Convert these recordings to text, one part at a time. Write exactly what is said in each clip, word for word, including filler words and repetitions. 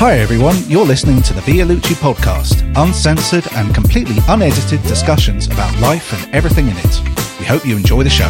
Hi everyone, you're listening to the Vialucci podcast, uncensored and completely unedited discussions about life and everything in it. We hope you enjoy the show.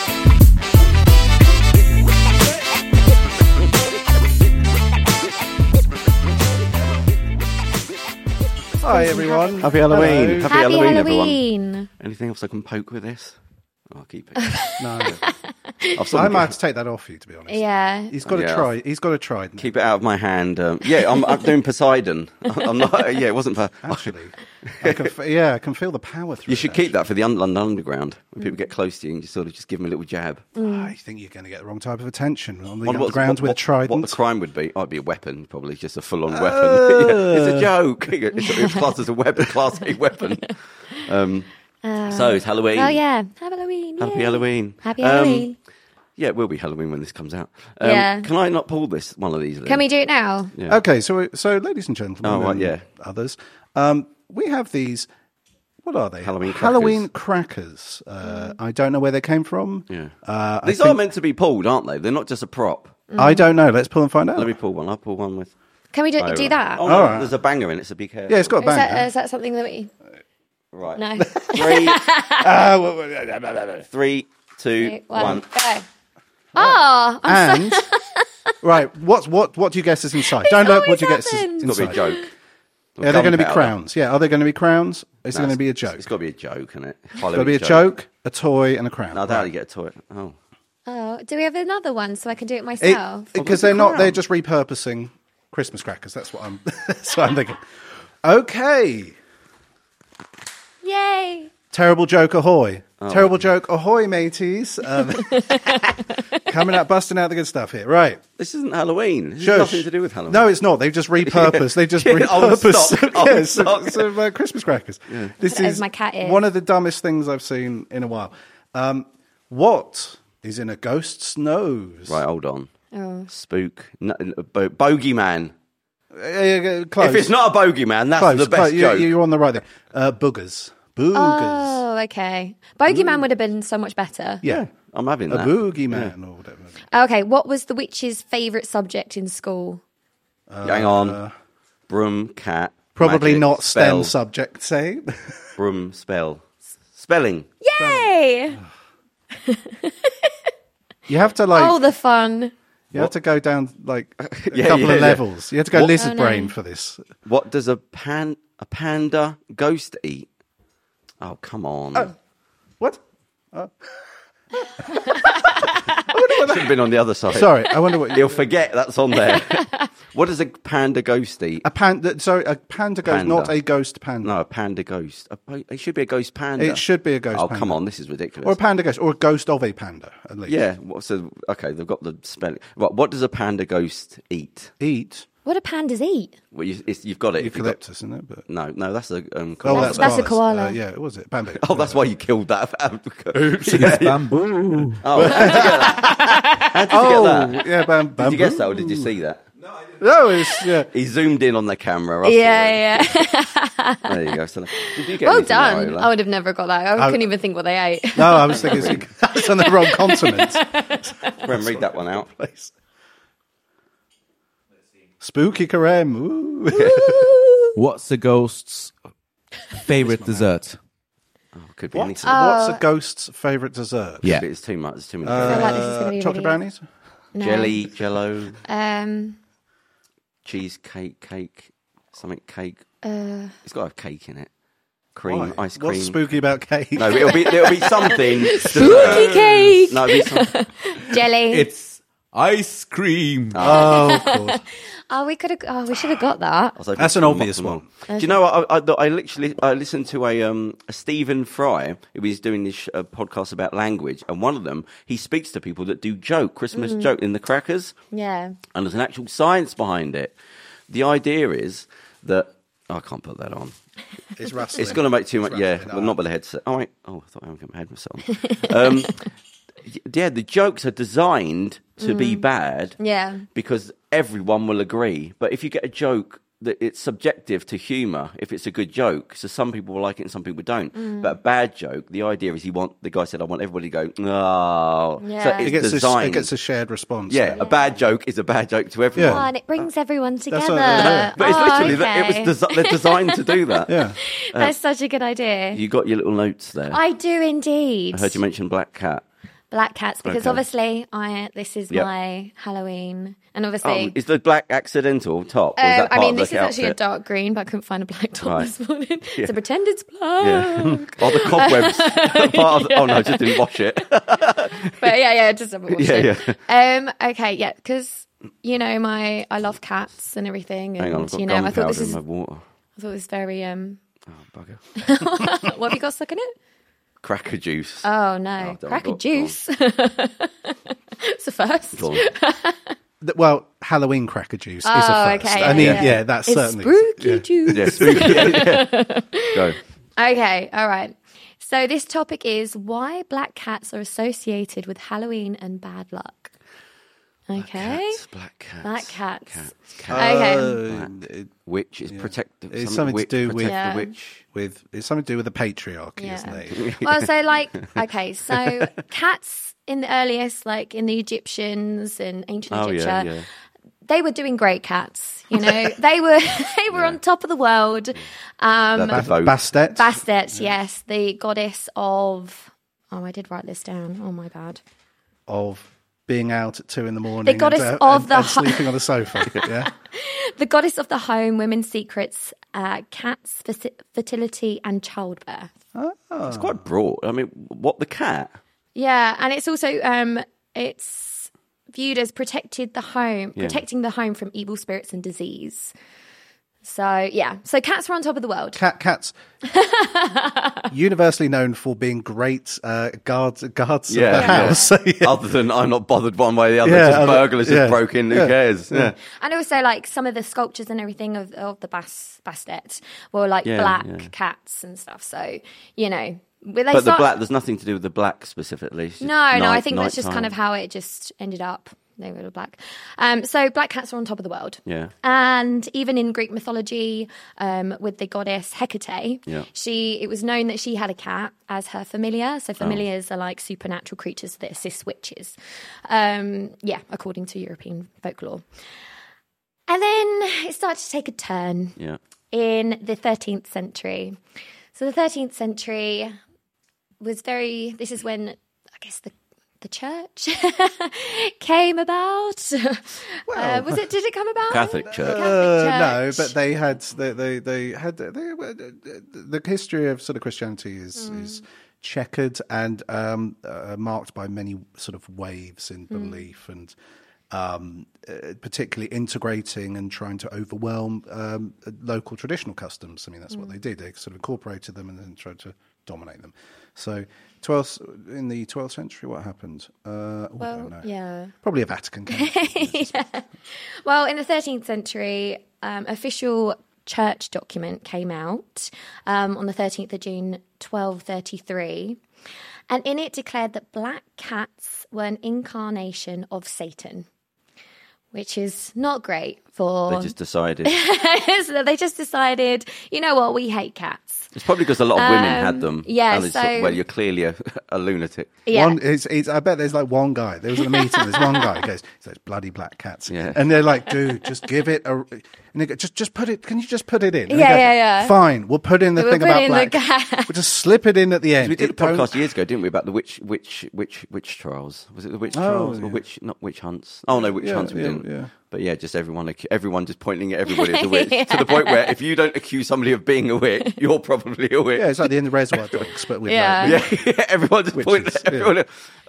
Hi everyone. Happy Halloween. Hello. Happy, Happy Halloween, Halloween. everyone. Anything else I can poke with this? Oh, I'll keep it. No, I've I might have to take that off you, to be honest. Yeah. He's got to Yeah. try. He's got to try. Keep it out of my hand. Um, yeah, I'm, I'm doing Poseidon. I'm not. Yeah, it wasn't for. Actually, I can, f- yeah, I can feel the power through. You should it, keep that for the un- London Underground. When people get close to you, and you sort of just give them a little jab. I think you're going to get the wrong type of attention on the Wonder what's- underground what, with what, a trident. What the crime would be? Oh, it'd be a weapon, probably just a full-on Uh. weapon. Yeah, it's a joke. It's, it's classed as a weapon, class A weapon. Um, so it's Halloween. Oh yeah. Happy Halloween. Happy yay. Halloween. Happy Um, Halloween. Yeah, it will be Halloween when this comes out. Um, Yeah. Can I not pull this one of these? Lynn? Can we do it now? Yeah. Okay, so so ladies and gentlemen, Oh, right, and yeah. others, um, we have these. What are they? Halloween crackers. Halloween crackers. Uh, I don't know where they came from. Yeah. Uh, I These think- are meant to be pulled, aren't they? They're not just a prop. I don't know. Let's pull and find out. Let me pull one. I'll pull one with. Can we do, Oh, do right. that? Oh, no, All right. there's a banger in it, so be careful. Yeah, it's got a Is bang. that, is that something that we... Right. No. Three, Ah, well, well, well, well, well. three, two, Three, one, one. go. Oh, I'm And right, what what what do you guess is inside? Don't look. What always do you guess is happens. It's got to be a inside? joke. Are they going to be Gunpowder. crowns? Yeah, are they going to be crowns? Is it No, going to it's- be a joke? It's got to be a joke, isn't it? It's got to be a joke, a toy, and a crown. No, I doubt you get a toy. Oh. Oh, do we have another one so I can do it myself? Because the they're not. They're crown? just repurposing Christmas crackers. That's what I'm. That's what I'm thinking. Okay. Yay! Terrible joke ahoy. Oh. Terrible joke ahoy, mateys. Um, coming out, busting out the good stuff here. Right. This isn't Halloween. This Shush. has nothing to do with Halloween. No, it's not. They've just repurposed. They've just Yeah, old repurposed stock, old yes, stock. some uh, Christmas crackers. This As is my cat is. one of the dumbest things I've seen in a while. Um, what is in a ghost's nose? Right, hold on. Oh. Spook. No, no, bo- bogeyman. Uh, uh, close. If it's not a bogeyman, that's close, the best close. You- joke. You're on the right there. Uh, boogers. Boogers. Oh, okay. Bogeyman would have been so much better. yeah. I'm having A that. boogeyman or whatever. Okay, what was the witch's favourite subject in school? Hang on. Broom, cat. Probably magic, not STEM spell, subject, say. Broom, spell. Spelling. Yay! You have to like. Oh, the fun. you have to go down like a Yeah, couple yeah, of yeah. levels. You have to go What- lizard Oh, no. brain for this. What does a pan a panda ghost eat? Oh, come on. What? Should have been on the other side. Sorry, I wonder what. He'll forget that's on there. What does a panda ghost eat? A panda. Sorry, a panda ghost, Panda. not a ghost panda. No, a panda ghost. A, po- it should be a ghost panda. It should be a ghost Oh, panda. come on. This is ridiculous. Or a panda ghost, or a ghost of a panda, at least. Yeah. What, so, okay, they've got the spelling. Right, what does a panda ghost eat? Eat What do pandas eat? Well, you, it's, you've got it. If you've got, eucalyptus, isn't it? But no, no, that's a um, oh, koala. that's That's a koalas. koala. Uh, yeah, what was it? Bamboo. Oh, that's why you killed that. Oops. Yeah. Bamboo. Oh, how did you get that? How did you Oh, get that? yeah, bam, bamboo. Did you guess that, or did you see that? No, it's yeah. He zoomed in on the camera. afterwards. Yeah, yeah. There you go. So, did you get Well anything there, done. Ola? I would have never got that. I couldn't even think what they ate. No, I was thinking it's on the wrong continent. Rem, read that one out. Place. Spooky Karem. Ooh. What's the ghost's favorite dessert? Oh, could be What? anything. What's a ghost's favourite dessert? Yeah. It's too much. It's too many. I feel calories. like this is going to be Chocolate really... brownies? No. Jelly, jello, Um, cheesecake, cake, something cake. uh, It's got to have cake in it. Cream, Why? ice cream. What's spooky about cake? No, it'll be it'll be something. spooky cake! No, it'll be some, Jelly. It's ice cream. Oh, of course. Oh, we could have... Oh, we should have got that. I was hoping That's an to obvious muffle one. them. Do you know what? I, I, I literally I listened to a um a Stephen Fry who was doing this uh, podcast about language, and one of them he speaks to people that do joke Christmas joke in the crackers, Yeah. and there's an actual science behind it. The idea is that oh, I can't put that on. It's rustling. It's going to make too much. It's Yeah, rustling. well, not by the headset. Oh, wait. Oh, I thought I had my headset on. um, yeah, the jokes are designed to be bad. Yeah. Because everyone will agree. But if you get a joke that it's subjective to humour if it's a good joke. So some people will like it and some people don't. Mm. But a bad joke, the idea is you want, the guy said, I want everybody to go, oh. Yeah. So It it's gets, a, designed. it gets a shared response. yeah, then. a bad joke is a bad joke to everyone. Oh, and it brings everyone together. what- yeah. But it's Oh, literally, okay. that it was desi- they're designed to do that. Yeah. That's such a good idea. You got your little notes there. I do indeed. I heard you mention Black Cat. Black cats, because Okay. obviously I this is Yep. my Halloween, and Oh, obviously. is the black accidental top? Or is Um, that I part mean, of the this is actually a outfit? dark green, but I couldn't find a black top Right. this morning. Yeah. So pretend it's black. Yeah. Oh, the cobwebs. part of the, oh no, I just didn't wash it. But yeah, yeah, just haven't watched Yeah, it. Um, okay, yeah, because you know my I love cats and everything, and Hang on, I've got you know I thought this gunpowder in is my I water. thought this very um. Oh, bugger. What have you got stuck in it? Cracker juice. Oh no, Oh, don't- cracker go- go juice. It's the first. Go on. Th- Well, Halloween cracker juice is Oh, a first. okay, I mean, yeah. yeah, that's It's certainly spooky yeah. juice. Yeah, spooky. Yeah, yeah. Go. Okay, all right. So this topic is why black cats are associated with Halloween and bad luck. Okay. Cats, black cats. Black cats. Cats, cats. Okay. Uh, it- Witch is protective. It's Some something to witch do with- protect Yeah. the witch. with it's something to do with the patriarchy, Yeah. isn't it? Well, so like, okay, so cats in the earliest, like in the Egyptians and ancient Oh Egypt, yeah, yeah. they were doing great cats. You know, they were they were on top of the world. Um, They're Ba- devout. Bastet. Bastet, yes, the goddess of. Oh, I did write this down. Oh my bad. of being out at two in the morning. goddess and, uh, of and- the and hu- sleeping on the sofa. Yeah. The goddess of the home, women's secrets, uh, cats, ferti- fertility, and childbirth. It's quite broad. I mean, what the cat? Yeah, and it's also um, it's viewed as protected the home, Yeah. protecting the home from evil spirits and disease. So yeah, so cats were on top of the world. Cat cats, universally known for being great uh, guards guards Yeah, of the yeah. house. So, yeah. Other than I'm not bothered one way or the other. Yeah, just other- burglars yeah, just broke in. Who yeah, cares? Yeah. And also, like some of the sculptures and everything of, of the Bas- Bastet were like Yeah, black yeah. cats and stuff. So you know, they But the start- black, there's nothing to do with the black specifically. It's just No, no, I night- think that's just kind nighttime. of how it just ended up. They were black. Um, so black cats are on top of the world. Yeah. And even in Greek mythology, um, with the goddess Hecate, Yeah. she it was known that she had a cat as her familiar. So familiars are like supernatural creatures that assist witches. Um, yeah, according to European folklore. And then it started to take a turn Yeah. in the thirteenth century. So the thirteenth century was very, this is when, I guess, the the church came about. uh, was it, did it come about? Catholic Church. Uh, Catholic no, Church. but they had they they, they had they, were- the history of sort of Christianity is Mm. is checkered and um, uh, marked by many sort of waves in Mm. belief and um, uh, particularly integrating and trying to overwhelm um, local traditional customs. I mean, that's Mm. what they did. They sort of incorporated them and then tried to dominate them. So, twelfth in the twelfth century, what happened? Uh, oh, I don't Well, know. yeah. Probably a Vatican Council. Well, in the thirteenth century, um, official church document came out um, on the thirteenth of June, twelve thirty-three. And in it declared that black cats were an incarnation of Satan, which is not great for... They just decided. So they just decided, you know what, we hate cats. It's probably because a lot of women had them. yeah, And they thought, so- well, you're clearly a, a lunatic. Yeah. One, it's, it's, I bet there's like one guy. There was a meeting. There's one guy who goes, "Those bloody black cats," Yeah. and they're like, "Dude, just give it a." And they go, "Just, just put it. Can you just put it in?" And they Yeah, go, yeah, yeah. Fine, we'll put in the We'll thing put about in the black. cat. We'll just slip it in at the end. We did a It don't- podcast years ago, didn't we, about the witch, witch, witch, witch trials? Was it the witch Oh, trials or yeah. witch, not witch hunts? Oh no, witch Yeah, hunts we yeah, didn't. yeah. But yeah, just everyone, ac- everyone just pointing at everybody as a witch to the point where if you don't accuse somebody of being a witch, you're probably a witch. Yeah, it's like the end of Reservoir Dogs, but with Yeah. like, Yeah, everyone just pointing Witches, at everyone.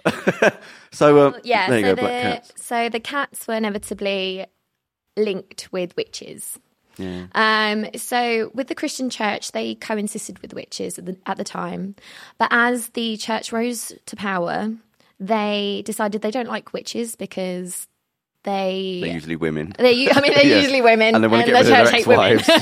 So uh, Yeah, there you so go, the black cats. so the cats were inevitably linked with witches. Yeah. Um, so with the Christian church, they coincided with witches at the, at the time. But as the church rose to power, they decided they don't like witches because they They're usually women. They're, u- I mean, they're Yeah. usually women, And they want to get the rid of church their hate women. ex-wives.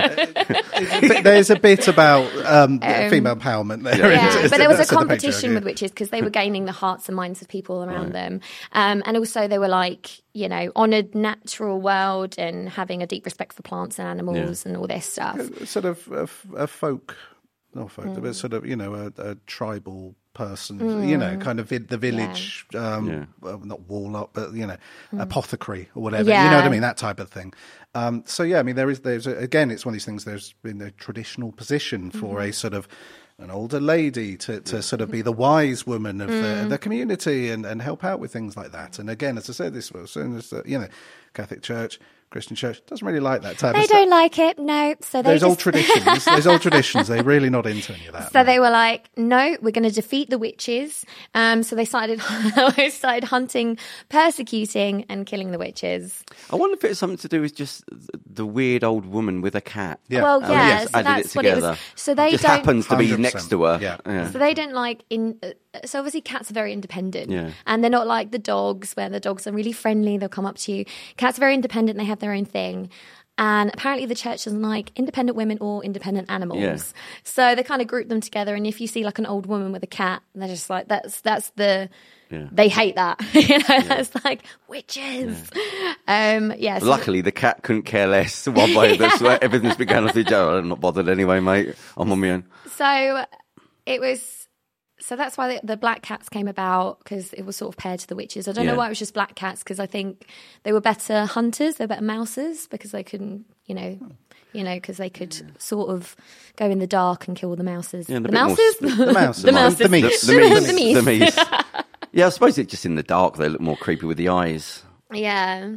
yeah, yeah. But there's a bit about um, female empowerment there. Yeah. Yeah, isn't but there was a Sort of competition patriarchy. with witches because they were gaining the hearts and minds of people around them. Um, and also they were like, you know, honoured natural world and having a deep respect for plants and animals Yeah. and all this stuff. Sort of a, a folk, not folk, Mm. but sort of, you know, a, a tribal person, you know, kind of vi- the village, um, Yeah. well, not warlock, but, you know, apothecary or whatever. You Mm. Yeah. know what I mean? That type of thing. Um, so, yeah, I mean, there is, there's, a, again, it's one of these things, there's been a traditional position for Mm-hmm. a sort of an older lady to, to sort of be the wise woman of Mm. the, the community and, and help out with things like that. And again, as I said, this was, you know, Catholic Church, Christian Church doesn't really like that type They of stuff. don't like it, no. So they Those old just- traditions, those old traditions, they're really not into any of that. So no. they were like, no, we're going to defeat the witches. Um, so they started they started hunting, persecuting, and killing the witches. I wonder if it's something to do with just the weird old woman with a cat. Yeah. Well, Oh, yeah, yes, so added that's it what it together. was. So they just don't. happens to be one hundred next to her. percent. Yeah. So they don't like in. Uh, so obviously, cats are very independent, Yeah. and they're not like the dogs, where the dogs are really friendly. They'll come up to you. Cats are very independent. They have their own thing. And apparently the church doesn't like independent women or independent animals. Yeah. So they kind of group them together. And if you see like an old woman with a cat, they're just like, that's that's the, Yeah. they hate that. you know, that's like witches. Yeah. Um, yeah. So Luckily, the cat couldn't care less. One way, that's where everything's been going off the Joe. I'm not bothered anyway, mate. I'm on my own. So it was. So that's why the, the black cats came about, because it was sort of paired to the witches. I don't Yeah. know why it was just black cats, because I think they were better hunters, they're better mousers, because they couldn't, you know, you know, because they could sort of go in the dark and kill all the mouses. Yeah, and the a bit more mouses, sp- the mouse, the mouses, the meese, The meese. the meese. The meese. Yeah, I suppose it's just in the dark. They look more creepy with the eyes. Yeah.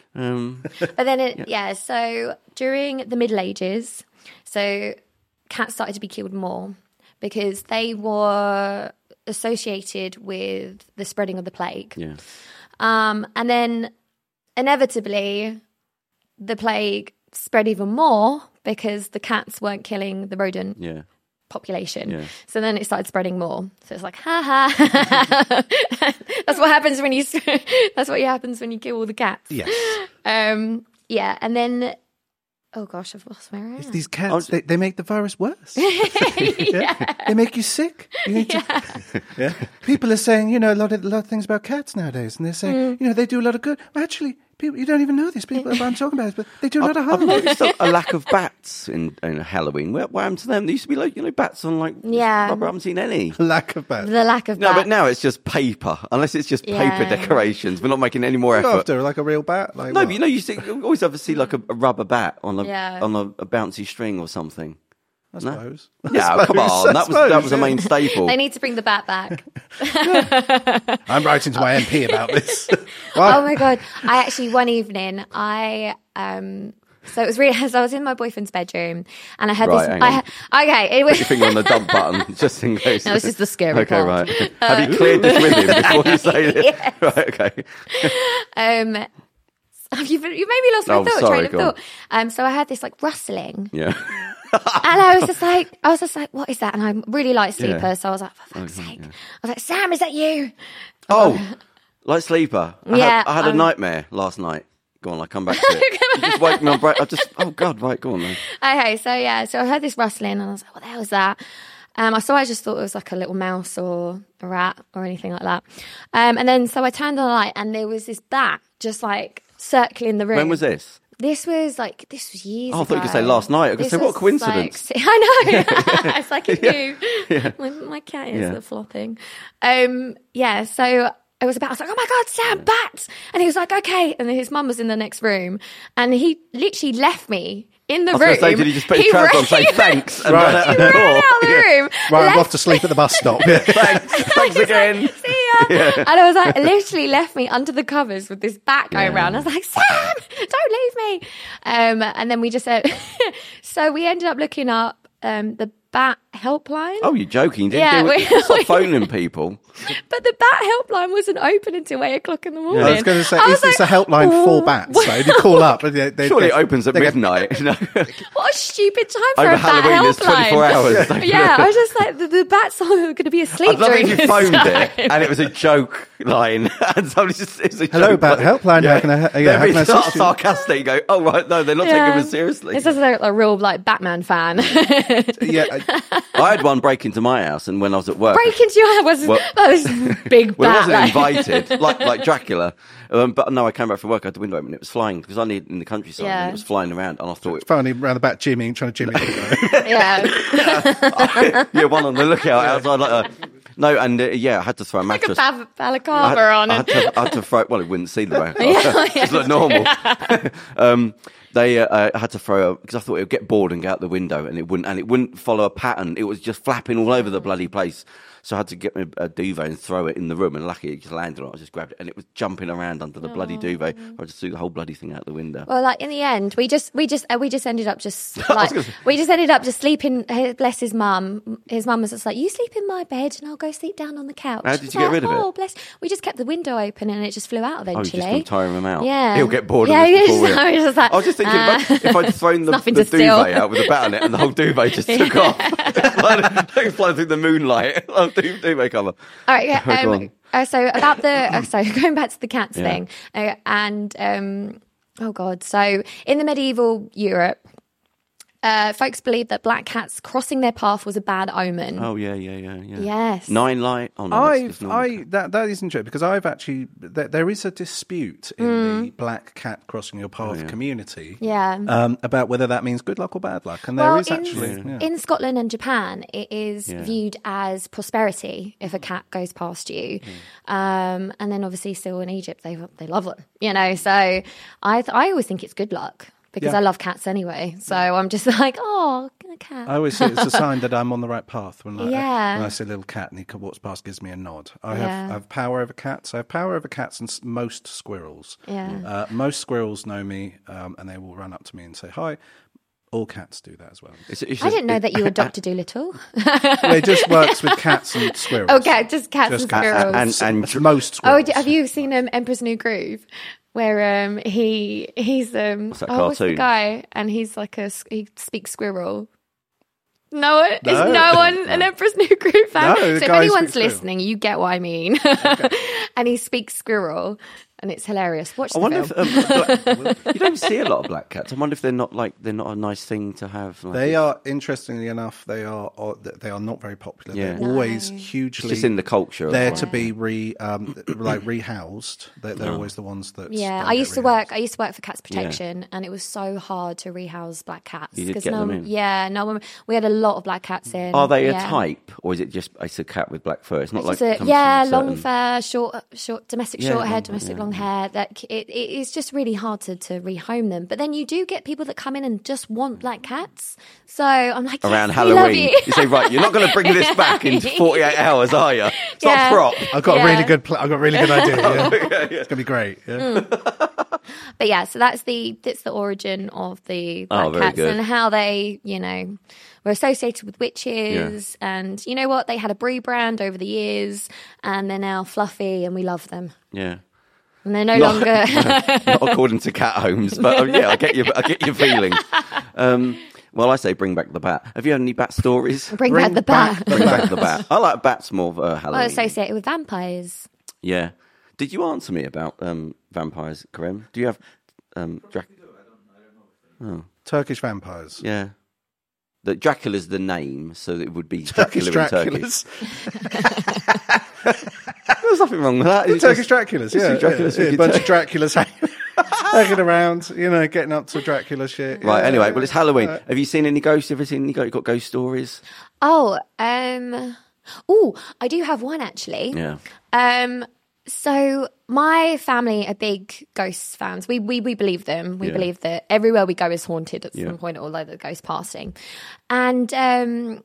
Um, But then, it, yeah. So during the Middle Ages, so cats started to be killed more because they were associated with the spreading of the plague. yeah. Um, and then inevitably, the plague spread even more because the cats weren't killing the rodent Yeah. population. Yeah. So then it started spreading more. So it's like, ha ha. That's what happens when you. That's what happens when you kill all the cats. Yes. Um, yeah, and then, oh gosh, I've lost where I am. These cats, they, they make the virus worse. yeah. They make you sick. You need to, yeah. People are saying, you know, a lot of a lot of things about cats nowadays, and they're saying, Mm. you know, they do a lot of good. Well, actually, people, you don't even know this. People, I'm talking about, it, but they do a lot of I've harm. noticed a, a lack of bats in, in Halloween. What, what happened to them? There used to be like, you know, bats on like. Yeah. I haven't seen any. Lack of bats. The lack of No, bats. but now it's just paper. Unless it's just Yeah. paper decorations. We're not making any more Go effort. after like a real bat. Like No, what? but you know, you, see, you always ever see like a, a rubber bat on a Yeah. on a, a bouncy string or something. I suppose. Yeah, I come suppose, on, I that was that suppose, was a yeah. main staple. They need to bring the bat back. I'm writing to my M P about this. Oh my god! I actually one evening I um. So it was really. So I was in my boyfriend's bedroom, and I had Right, this. hang I on. ha- okay, it was. Put your finger on the dump button just in case. No, this is the scary Okay, part. right. Have you cleared this with him before you say it? Yes. Right, okay. Um, you've, you made me lost my Oh, thought, sorry, train of go on. thought. Um, so I had this like rustling, Yeah. and I was just like, I was just like, what is that? And I'm really light sleeper, Yeah. so I was like, for fuck's sake! I was like, Sam, is that you? Oh, like sleeper. I Yeah, Had, I had a um, nightmare last night. Go on, I'll come back to it. You just wake me on break. I just, oh God, right, go on then. Okay, so yeah, so I heard this rustling, and I was like, what the hell is that? Um, I saw, I just thought it was like a little mouse or a rat or anything like that. Um, and then so I turned on the light, and there was this bat just like circling the room. When was this? This was like, this was years Oh, I ago. thought you could say last night. I was This gonna say, what was, coincidence? Like, I know. It's like it knew. My, my cat is Yeah. the flopping. Um, yeah, so it was about, I was like, oh my God, Sam, bats. And he was like, okay. And then his mum was in the next room, and he literally left me in the I was room. going to say, did he just put his He trousers on and say ran- thanks and Right. run out He the ran door? out of the Yeah. room. Right, I'm left off to sleep at the bus stop. Yeah. Thanks, thanks He's again. like, see ya. And I was like, literally left me under the covers with this bat going Yeah. around. I was like, Sam, don't leave me. Um, and then we just said, so we ended up looking up um, the bat helpline. Oh, you're joking? You didn't Yeah, do we- it. Stop phoning people. But the bat helpline wasn't open until eight o'clock in the morning. I was going to say, I was is this like, a helpline for "Oh, bats? So you call up and they, they, Surely they, it opens at they get- midnight. No. What a stupid time for Over a Halloween, bat there's helpline. twenty-four hours. Yeah, I was just like, the, the bats are going to be asleep I'd love during if you this phoned time. it and it was a joke line. And somebody just, it was a Hello, joke bat line. helpline, how can I he- yeah, how They'd can I be sort assist of you? sarcastic. You go, oh, right, no, they're not Yeah. taking us seriously. It's just like a real like Batman fan. Yeah, I- I had one break into my house, and when I was at work, Break into your house was Well- oh, this big well, bat. it wasn't like- invited, like like Dracula. Um, but no, I came back from work, I had the window open, it was flying, because I need in the countryside, Yeah. and it was flying around, and I thought, it, finally round the back Jimmy, trying to Jimmy. yeah, yeah, one on the lookout outside, like a, no, and uh, yeah, I had to throw a like a mattress. bal- I balaclava had, on I had, it. to, I had to throw. Well, it wouldn't see the back. Yeah, Just look normal. um, they, uh, I had to throw because I thought it would get bored and go out the window, and it wouldn't, and it wouldn't follow a pattern. It was just flapping all over the bloody place. So I had to get me a duvet and throw it in the room, and luckily it just landed on it. I just grabbed it, and it was jumping around under the bloody duvet. I just threw the whole bloody thing out the window. Well, like in the end, we just we just uh, we just ended up just like we just ended up just sleeping. eh, Bless his mum. His mum was just like, "You sleep in my bed, and I'll go sleep down on the couch." How did It's you get like, rid of it? Oh, bless. We just kept the window open, and it just flew out Oh, you're eventually. just going to tire him out. Yeah, He'll get bored yeah, of this before so we... I was just like, I was just thinking, uh, if, I, if I'd thrown the, nothing the to steal. duvet out with a bat on it and the whole duvet just took off. Like flying through the moonlight. Duvet cover. All right, yeah, Go um, on. uh, so about the uh, so going back to the cats Yeah. thing, uh, and um, oh god, so in the medieval Europe, uh, folks believed that black cats crossing their path was a bad omen. Oh, yeah, yeah, yeah, yeah. Yes. Nine light. Oh, no, that's just I've, normal. I that that isn't true because I've actually there, there is a dispute in Mm. the black cat crossing your path yeah. community. Yeah. Um, about whether that means good luck or bad luck, and Well, there is in, actually yeah. in Scotland and Japan, it is Yeah. viewed as prosperity if a cat goes past you, Mm. um, and then obviously still in Egypt they they love them, you know. So I th- I always think it's good luck because Yeah. I love cats anyway. So I'm just like, oh, a cat. I always say it's a sign that I'm on the right path when, like, Yeah. when I see a little cat and he walks past, gives me a nod. I have Yeah. I have power over cats. I have power over cats and s- most squirrels. Yeah. Uh, most squirrels know me um, and they will run up to me and say hi. All cats do that as well. It's- it's I just- didn't know it- that you were Doctor Doolittle. Well, it just works with cats and squirrels. Okay, just cats Just and cats. squirrels. And, and, It's most Oh, squirrels. d- have you seen um, Emperor's New Groove, where um he he's um What's that oh, what's the cartoon? guy and he's like a s- he speaks squirrel. No one No. is no one an Emperor's New Groove fan. No, the so if guy who anyone's speaks squirrel. listening, you get what I mean. And he speaks squirrel, and it's hilarious. Watch I the wonder film. if um, black, you don't see a lot of black cats. I wonder if they're not like they're not a nice thing to have. Like, They are, interestingly enough, they are uh, they are not very popular. Yeah. They're always No. It's hugely just in the culture. of there like- to be re um, like rehoused. They're, they're always the ones that. Yeah, don't I get used to rehoused. work. I used to work for Cats Protection, and it was so hard to rehouse black cats You did because get no, them one, in? yeah, no one. We had a lot of black cats in. Are they a yeah. type, or is it just it's a cat with black fur? It's not It's like just a- comes yeah, from long certain- fur, short, short, domestic Yeah, short hair, long- domestic yeah, long yeah. hair. That it, it, it's just really hard to, to rehome them. But then you do get people that come in and just want black cats. So I'm like, Around yes, we love Halloween, you. you say, right, you're not going to bring this back in forty-eight hours, are you? It's not Yeah. a prop. I've got Yeah. a really good. Pl- I've got a really good idea. Yeah. It's gonna be great. Yeah. But yeah, so that's the that's the origin of the black Oh, very cats good. and how they, you know, were associated with witches. And you know what? They had a brie brand over the years, and they're now fluffy, and we love them. Yeah. And they're no Not- longer. Not according to cat homes, but um, yeah, I get your, I get your feeling. Um, well, I say bring back the bat. Have you had any bat stories? Bring, Bring back the back bat. the Bring back the bat. I like bats more for uh, Halloween. Well, associated with vampires. Yeah. Did you answer me about um, vampires, Karim? Do you have um, Drac- Turkish vampires. Yeah. The Dracula's the name, so it would be Turkish Dracula in Turkish. Draculas. There's nothing wrong with that. It's Turkish just- Draculas. it's Yeah, a Dracula's yeah, yeah. we A could bunch take. of Draculas hanging, hanging around. You know, getting up to Dracula shit. Right, Yeah, anyway, yeah, well, it's Halloween. yeah. Have you seen any ghosts? Ever seen any ghosts? Got ghost stories? Oh, um, oh, I do have one actually. Yeah. Um, so my family are big ghost fans. We we we believe them. We Yeah. believe that everywhere we go is haunted at Yeah. some point, or like the ghost passing. And um,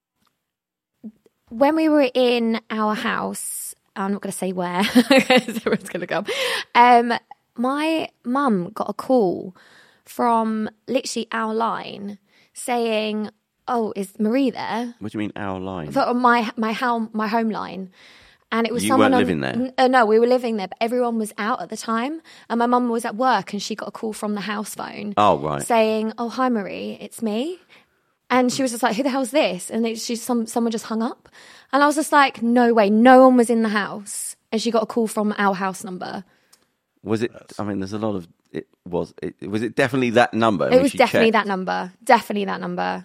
when we were in our house, I'm not going to say where, because everyone's going to come. Um, my mum got a call from literally our line saying, oh, is Marie there? What do you mean our line? For my my home my home line. And it was You someone weren't on, living there? N- uh, no, we were living there, but everyone was out at the time. And my mum was at work and she got a call from the house phone. Oh, right. Saying, oh, hi, Marie, it's me. And she was just like, who the hell's this? And it, she, some, someone just hung up. And I was just like, no way, no one was in the house. And she got a call from our house number. Was it? I mean, there's a lot of. It was. It, was it definitely that number? It was definitely that number. Definitely that number.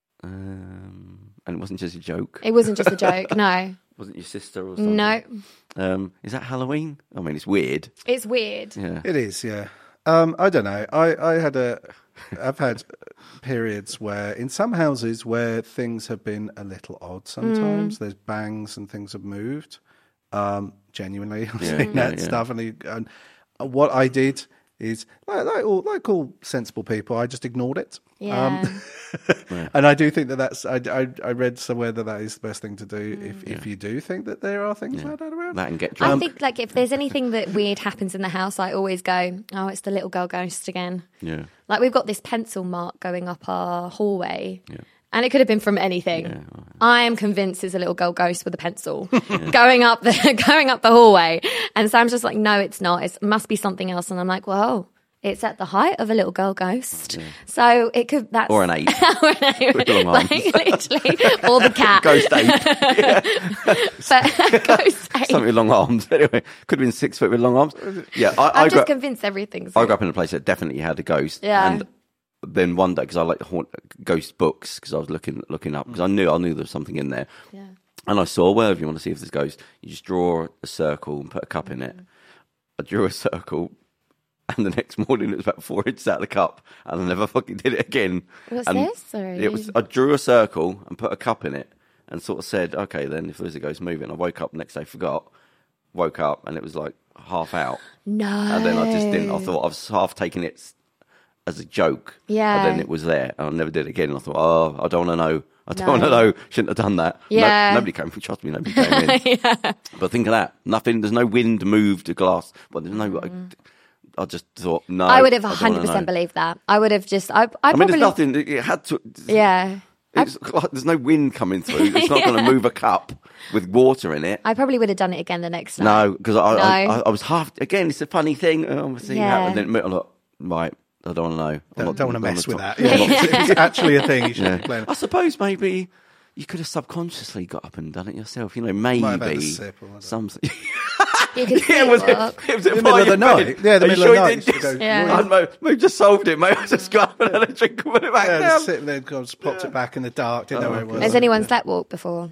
Um, and it wasn't just a joke. It wasn't just a joke, no. Wasn't your sister or something? No. Um, is that Halloween? I mean, it's weird. It's weird. Yeah. It is, yeah. Um, I don't know. I, I had a, I've had periods where in some houses where things have been a little odd. Sometimes Mm. there's bangs and things have moved. Um, genuinely, I've Yeah, seen yeah, that yeah. stuff. And, it- and what I did is like, like all like all sensible people, I just ignored it. Yeah. Um, and I do think that that's. I, I, I read somewhere that that is the best thing to do if, if you do think that there are things like that around. That and get I drunk. think like if there's anything that weird happens in the house, I always go, oh, it's the little girl ghost again. Yeah. Like we've got this pencil mark going up our hallway. Yeah. And it could have been from anything. Yeah. I am convinced there's a little girl ghost with a pencil going up the going up the hallway. And Sam's just like, no, it's not. It must be something else. And I'm like, well, it's at the height of a little girl ghost. So it could that's Or an ape. or an ape. With long like arms. literally, or the cat. Ghost ape. But ghost ape. Something with long arms. Anyway, could have been six foot with long arms. Yeah, I, I, I'm grew, just up, convinced everything's. I grew up in a place that definitely had a ghost. Yeah. And then one day, because I like haunt, ghost books, because I was looking looking up, because I knew I knew there was something in there. Yeah. And I saw, well, if you want to see if there's ghost, you just draw a circle and put a cup in it. I drew a circle, and the next morning it was about four inches out of the cup, and I never fucking did it again. What's and this? Sorry. It was. I drew a circle and put a cup in it, and sort of said, okay, then if there's a ghost moving, I woke up the next day, forgot, woke up, and it was like half out, No. and then I just didn't. I thought I was half taking it as a joke, Yeah. and then it was there, and I never did it again. And I thought, oh, I don't want to know. I don't No. want to know. Shouldn't have done that. No- Yeah. nobody came. Trust me, nobody came in. But think of that. Nothing. There's no wind moved the glass. But there's no. I, I just thought no. I would have I don't one hundred wanna percent know. believed that. I would have just. I, I, I mean, probably. there's nothing. It had to. Yeah. It's like, there's no wind coming through. It's not going to move a cup with water in it. I probably would have done it again the next night. No, because I, I, No. I, I was half. Again, it's a funny thing. Oh, we'll see Yeah. how, and then I'm like, right. I don't want to know. I'm Don't, not- don't want to I'm mess not with that. talk- Yeah, it's, it's actually a thing. You should Yeah. explain. I suppose maybe you could have subconsciously got up and done it yourself. You know, maybe Might have had a sip or whatever. some. You could Yeah, was sleepwalk. it, it was at In the middle of five the in night. bed. Yeah, the Are you middle of the sure night. you You didn't should just- go, Yeah. I mo- maybe just solved it, mate. I just got up and had a drink and put it back Yeah, down. just sitting there, just popped it back in the dark. Didn't know where it was. Has anyone sleptwalked before?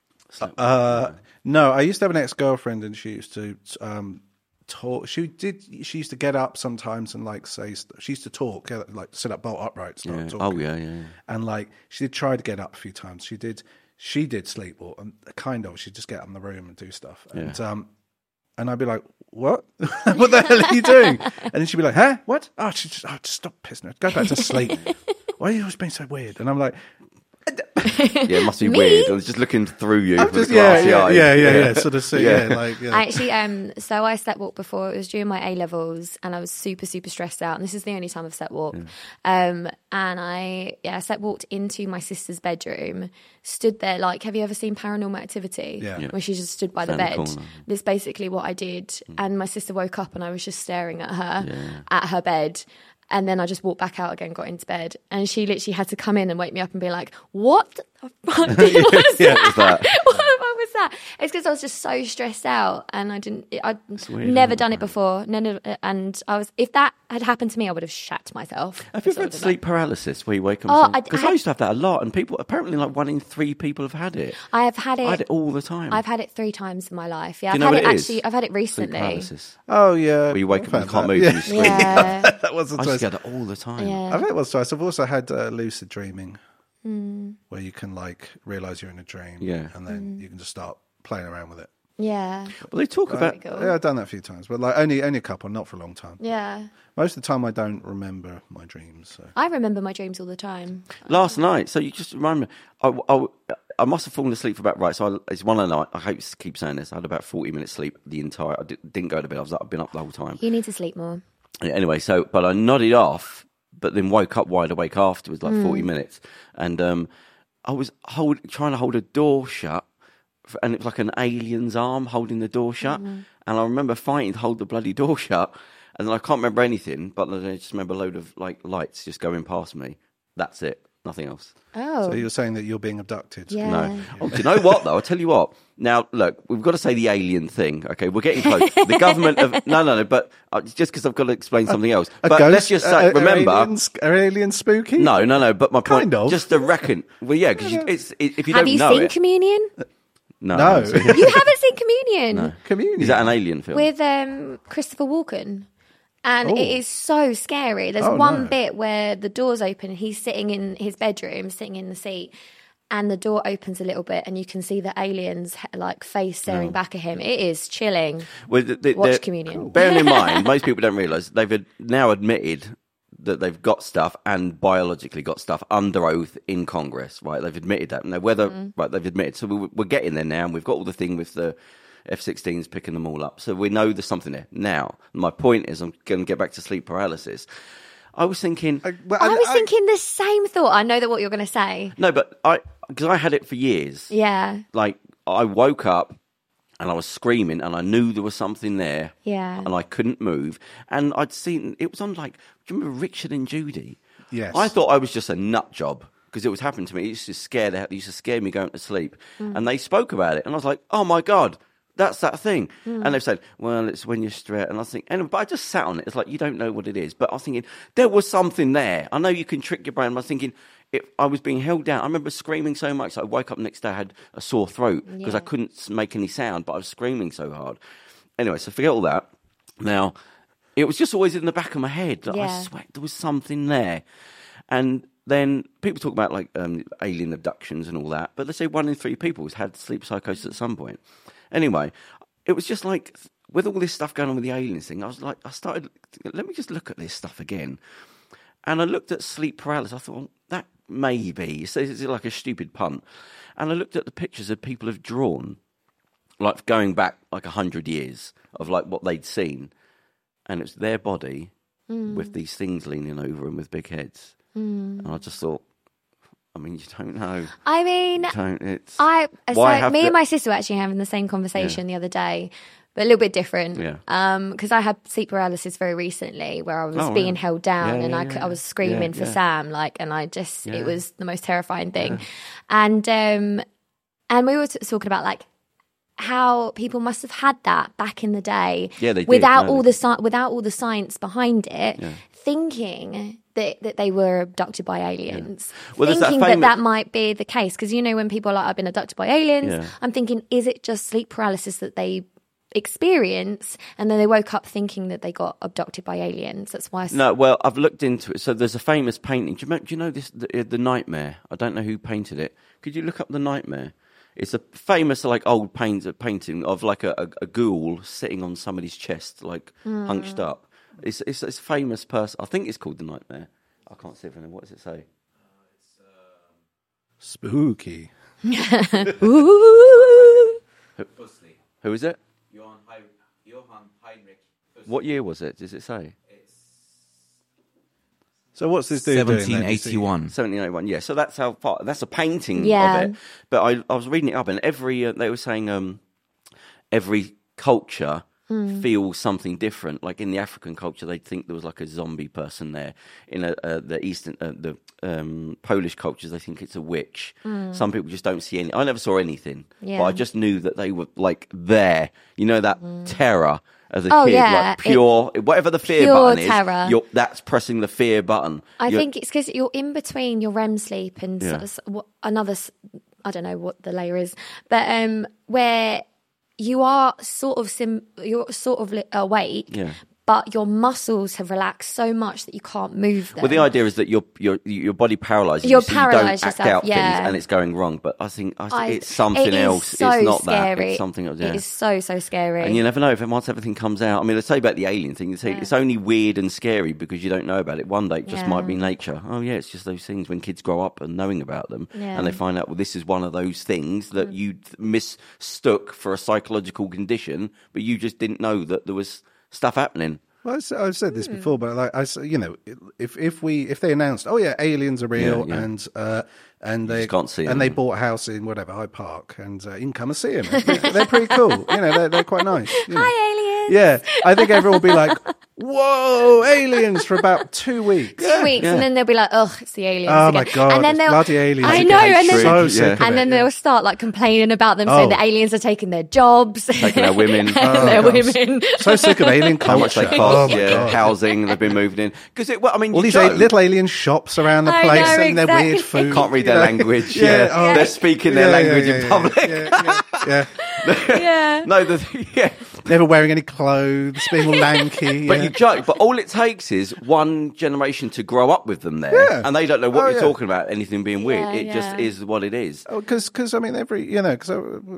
Uh, no, I used to have an ex-girlfriend, and she used to um, talk. She did. She used to get up sometimes and like say. st- She used to talk, yeah, like sit up bolt upright, start Yeah. talking. Oh yeah, yeah. yeah. And like she did try to get up a few times. She did. She did sleepwalk, and kind of. She'd just get up in the room and do stuff. And Yeah. um, and I'd be like, "What? What the hell are you doing?" And then she'd be like, "Huh? What? Oh, she just, oh, just stop pissing her. Go back to sleep. Why are you always being so weird?" And I'm like, Yeah, it must be Me? weird. I was just looking through you I'm with just, a yeah, glassy yeah, eye. yeah, yeah, yeah, sort of, see, yeah, like, yeah. I actually, um, so I sleptwalked before. It was during my A levels, and I was super, super stressed out. And this is the only time I've sleptwalked. Um, and I, yeah, I sleptwalked into my sister's bedroom, stood there. Like, have you ever seen Paranormal Activity? Yeah. Yeah. Where she just stood by the Stand in bed. the corner. That's basically what I did. And my sister woke up, and I was just staring at her at her bed. And then I just walked back out again, got into bed, and she literally had to come in and wake me up and be like, "What the fuck was Yeah, that? was that? What the fuck was that?" It's because I was just so stressed out, and I didn't. I'd weird, never isn't done it? it before. None of, and I was. If that had happened to me, I would have shat myself. Have you So ever I had don't sleep paralysis where you wake up? Oh, I- Because I- I, used to have that a lot, and people apparently like one in three people have had it. know. I have had it. I had it all the time. I've had it three times in my life. Yeah, Do you I've know had what it it is? actually. I've had it Sleep recently. paralysis. Oh yeah, Where you wake up and I've you can't had move that. and you sleep. Yeah, that wasn't I used twice. to get it all the time. yeah. I've had it once twice. I've also had uh, lucid dreaming, Mm. where you can like realize you're in a dream, Yeah. and then you can just start playing around with it. Yeah, But they talk about. cool. Yeah, I've done that a few times, but like only only a couple, not for a long time. yeah. Most of the time, I don't remember my dreams. So. I remember my dreams all the time. Last night, so you just remind me. I, I, I must have fallen asleep for about right. So I, it's one of the night. I hate to keep saying this. I had about forty minutes sleep the entire. I did, didn't go to bed. I was like, I've been up the whole time. You need to sleep more. Yeah, anyway, so but I nodded off but then woke up wide awake afterwards, like forty minutes, and um, I was hold, trying to hold a door shut, and it was like an alien's arm holding the door shut, mm-hmm. and I remember fighting to hold the bloody door shut, and then I can't remember anything, but I just remember a load of like lights just going past me. That's it, nothing else. Oh, So you're saying that you're being abducted? yeah. No. Oh, do you know what, though? I'll tell you what. Now, look, we've got to say the alien thing, okay? We're getting close. The government of... No, no, no, but uh, just because I've got to explain something else. A But ghost? let's just say, Are- are remember... aliens, are aliens spooky? No, no, no, but my point... Kind of. Just to reckon... Well, yeah, because it's, it, if you Have don't you know seen it... Communion? No. No. I haven't seen it. You haven't seen Communion? No. Communion. Is that an alien film? With um, Christopher Walken. And Oh. it is so scary. There's Oh, one no. bit where the door's open and he's sitting in his bedroom, sitting in the seat, and the door opens a little bit and you can see the alien's like face staring back at him. It is chilling. Well, the, the, Watch the- Communion. Bearing in mind, most people don't realise they've ad- now admitted that they've got stuff and biologically got stuff under oath in Congress, right? They've admitted that. Now, whether Mm-hmm. right, they've admitted, so we, we're getting there now, and we've got all the thing with the F sixteens picking them all up, so we know there's something there. Now, my point is, I'm going to get back to sleep paralysis. I was thinking, I, well, I was I- thinking the same thought. I know that what you're going to say. no, but I because I had it for years. Yeah. Like I woke up and I was screaming, and I knew there was something there. Yeah. And I couldn't move. And I'd seen it was on like, do you remember Richard and Judy? Yes. I thought I was just a nut job because it was happening to me. It used to scare the, it used to scare me going to sleep. Mm. And they spoke about it, and I was like, oh my god. That's that thing. Mm. And they've said, well, it's when you're stressed. And I think, and, but I just sat on it. It's like, you don't know what it is. But I was thinking, there was something there. I know you can trick your brain. But I was thinking, if I was being held down. I remember screaming so much that I woke up the next day, I had a sore throat because Yeah. I couldn't make any sound, but I was screaming so hard. Anyway, so forget all that. Now, it was just always in the back of my head that I Yeah. swear there was something there. And then people talk about like um, alien abductions and all that, but let's say one in three people has had sleep psychosis at some point. Anyway, it was just like, with all this stuff going on with the aliens thing, I was like, I started, let me just look at this stuff again. And I looked at sleep paralysis. I thought, well, that may be, it's, it's like a stupid pun. And I looked at the pictures that people have drawn, like going back like a hundred years of like what they'd seen. And it's their body with these things leaning over them with big heads. And I just thought, I mean, you don't know. I mean, Don't, it's, I so Why have me the- and my sister were actually having the same conversation the other day, but a little bit different. Yeah. Um, because I had sleep paralysis very recently, where I was Oh, being yeah. held down Yeah, and yeah, I, c- yeah. I was screaming Yeah, for yeah. Sam, like, and I just Yeah. it was the most terrifying thing, and um, and we were t- talking about like how people must have had that back in the day, Yeah, they did, without no, all they the sci- without all the science behind it, thinking that, that they were abducted by aliens, Well, there's that thinking that, famous- that might be the case. Because you know, when people are like, I've been abducted by aliens, Yeah. I'm thinking, is it just sleep paralysis that they experience, and then they woke up thinking that they got abducted by aliens? That's why I s- No, well, I've looked into it. So there's a famous painting. Do you, remember, do you know this? The, the Nightmare. I don't know who painted it. Could you look up the Nightmare? It's a famous, like, old paint, painting of like a, a, a ghoul sitting on somebody's chest, like hunched up. It's it's it's a famous person. I think it's called the Nightmare. I can't see it. What does it say? Spooky. Ooh. Who is it? Johann Heinrich. What year was it? Does it say? So what's this dude doing? seventeen then? Is he- eighty-one. seventeen eighty-one, yeah. So that's how far. That's a painting Yeah. of it. But I, I was reading it up, and every uh, they were saying um, every culture feels something different. Like in the African culture, they'd think there was like a zombie person there. In a, uh, the Eastern, uh, the um, Polish cultures, they think it's a witch. Some people just don't see any. I never saw anything, Yeah. but I just knew that they were like there. You know that terror. As a Oh, kid, yeah. like pure, whatever the fear Pure button is, terror. you're, that's pressing the fear button. I You're- think it's because you're in between your R E M sleep and Yeah. sort of, what, another, s- I don't know what the layer is, but um, where you are sort of sim, you're sort of li- awake, Yeah. but your muscles have relaxed so much that you can't move them. Well, the idea is that your your your body paralyzes You're you, so you don't paralysed act yourself, out yeah. things, and it's going wrong. But I think I, I- it's something it is else. So it's not scary. that. It's something else. Yeah. It is so so scary. And you never know if it, once everything comes out. I mean, let's say about the alien thing. You say it's only weird and scary because you don't know about it. One day it just Yeah. might be nature. Oh yeah, it's just those things when kids grow up and knowing about them, Yeah. and they find out well, this is one of those things that you mistook for a psychological condition, but you just didn't know that there was stuff happening. Well, I s- I've said this before, but like I, s- you know, if if we if they announced, oh yeah, aliens are real, Yeah, yeah. and uh, and they just can't see and them. they bought a house in whatever Hyde Park, and uh, you can come and see them. They're, they're pretty cool. You know, they're they're quite nice. you know. Hi, aliens. Yeah, I think everyone will be like, "Whoa, aliens!" for about two weeks. Two weeks, yeah. and then they'll be like, "Oh, it's the aliens." Oh again. my God, And then it's they'll bloody aliens I again. know, and then So Yeah. sick of and it, then yeah. they'll start like complaining about them, Oh. saying the aliens are taking their jobs, Taking our women. their God, women. So sick of alien culture. How much they cost, Oh my yeah, God. housing they've been moved in. Because it, well, I mean, All you these a- don't- little alien shops around the I place know, selling their weird exactly. food. can't read you their know. language. Yeah, Yeah, oh. they're speaking their Yeah, language yeah, in yeah, public. Yeah, yeah, yeah. Yeah. No, the yeah. Never wearing any clothes, being all lanky. But yeah. you joke, but all it takes is one generation to grow up with them there, Yeah. and they don't know what Oh, you're yeah. talking about, anything being weird. Yeah, it just yeah. is what it is. Because, I mean, every, you know, because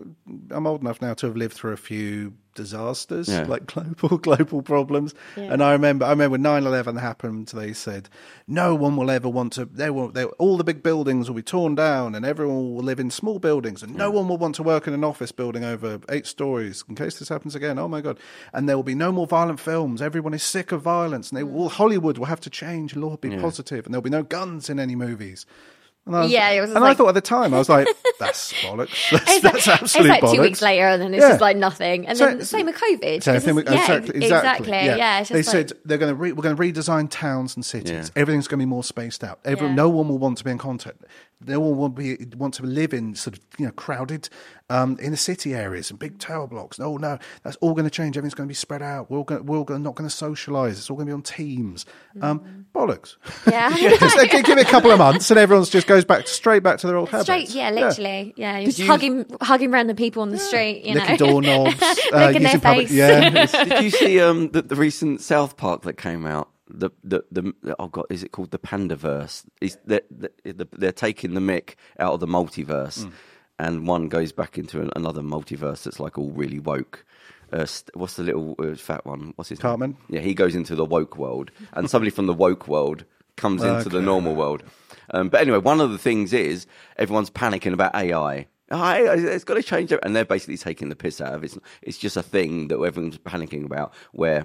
I'm old enough now to have lived through a few disasters, Yeah. like global global problems. And I remember, I remember when nine eleven happened, they said, no one will ever want to, they will, they, all the big buildings will be torn down and everyone will live in small buildings and no one will want to work in an office building over eight stories in case this happens again. Oh my God. And there will be no more violent films. Everyone is sick of violence and they will, Hollywood will have to change. Law will be positive and there'll be no guns in any movies. And I was, Yeah, it was and like- I thought at the time, I was like, that's bollocks. That's, It's that's like, absolute it's like bollocks. two weeks later, and then it's Yeah. just like nothing. And So- then same with COVID. Same It's thing just- with- yeah, exactly, exactly. exactly. Yeah, it's they just like, said they're going to re, we're going to redesign towns and cities. Yeah. Everything's going to be more spaced out. Everyone, Yeah. No one will want to be in contact. No one will be want to live in sort of you know crowded um, inner city areas and big tower blocks. No, no, that's all going to change. Everything's going to be spread out. We're all going, we're all going, not going to socialise. It's all going to be on teams. Um, bollocks. yeah. Just, uh, give it a couple of months and everyone just goes back straight back to their old habits. Straight, yeah, literally, yeah. You're just you- hugging, hugging random people on the street, you know, Licking doorknobs, uh, licking their using public. face. Yeah, Did you see um, the, the recent South Park that came out? The the the oh god, is it called the Pandaverse? Is they're, they're, they're taking the mick out of the multiverse, and one goes back into an, another multiverse that's like all really woke. Uh, st- what's the little uh, fat one? What's his name? Cartman? Yeah, he goes into the woke world, and somebody from the woke world comes into the Okay. normal world. Um, but anyway, one of the things is everyone's panicking about A I. Oh, A I, it's got to change, and they're basically taking the piss out of it. It's, it's just a thing that everyone's panicking about, where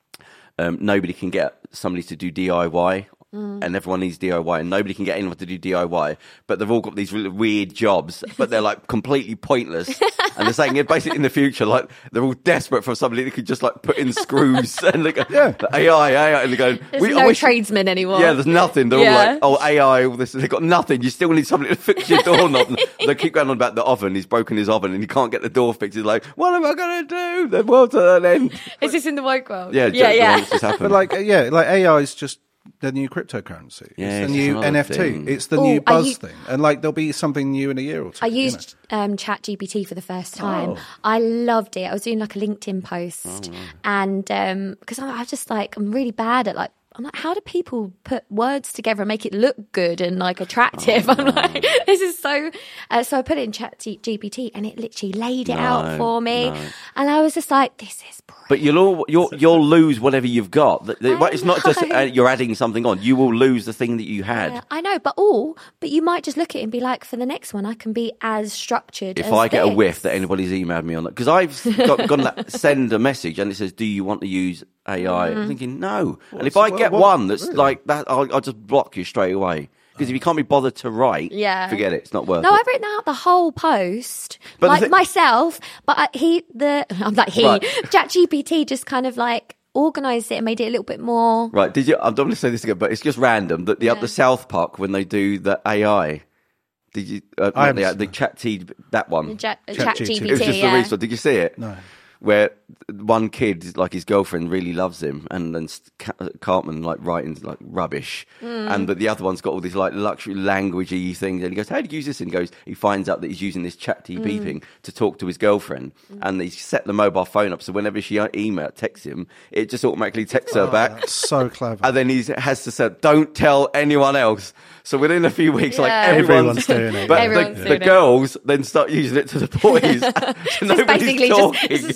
um, nobody can get somebody to do D I Y. And everyone needs D I Y, and nobody can get anyone to do D I Y. But they've all got these really weird jobs, but they're like completely pointless. And they're saying it basically in the future, like they're all desperate for somebody that could just like put in screws and they go, Yeah. A I, A I, and they're going, There's we, I no wish- tradesmen anymore. Yeah, there's nothing. They're Yeah. all like, oh, A I, all this. They've got nothing. You still need somebody to fix your doorknob. They keep going on about the oven. He's broken his oven and he can't get the door fixed. He's like, what am I going to do? The world's at an end. Is this in the woke world? Yeah, yeah, yeah. It's just happened. but like uh, yeah, like A I is just the new cryptocurrency. Yeah, it's it's the new another N F T. thing. It's the Ooh, new I buzz u- thing, and like there'll be something new in a year or two. I you used um, Chat G P T for the first time. Oh. I loved it. I was doing like a LinkedIn post, and because I'm, I'm just like I'm really bad at like. I'm like, how do people put words together and make it look good and like attractive? I'm like, this is so. Uh, so I put it in Chat G P T, and it literally laid it No, out for me, no. and I was just like, this is brilliant. But you'll all, you'll you'll lose whatever you've got. The- the- I It's not just know. uh, you're adding something on. You will lose the thing that you had. Yeah, I know, but all, but you might just look at it and be like, for the next one, I can be as structured. If as I get a this. whiff that anybody's emailed me on that, because I've got, gone that send a message and it says, "Do you want to use A I?" Mm-hmm. I'm thinking no. and if so I what- get what- one that's really? like that, I'll, I'll just block you straight away. Because if you can't be bothered to write, Yeah. forget it. It's not worth No, it. I've written out the whole post, But the like thi- myself. But I, he, the I'm like he, Right. ChatGPT just kind of like organised it and made it a little bit more. Right? Did you? I don't want to say this again, but it's just random. That the up the South Park when they do the A I. Did you? Uh, I not the, haven't the seen chat T that one. Chat, Chat G P T. ChatGPT, It was just yeah. the resource. Did you see it? No. Where one kid, like his girlfriend, really loves him, and then Ca- Cartman like writing like rubbish, Mm. and but the other one's got all these like luxury languagey things, and he goes, "How do you use this?" And he goes, he finds out that he's using this chat T P Mm. thing to talk to his girlfriend, and he's set the mobile phone up so whenever she email texts him, it just automatically texts her back. That's so clever. And then he has to say, "Don't tell anyone else." So within a few weeks, like Yeah. everyone's, Everyone's doing it. but Everyone's the, doing the it. girls then start using it to the boys. so nobody's basically talking. just, it's just yeah.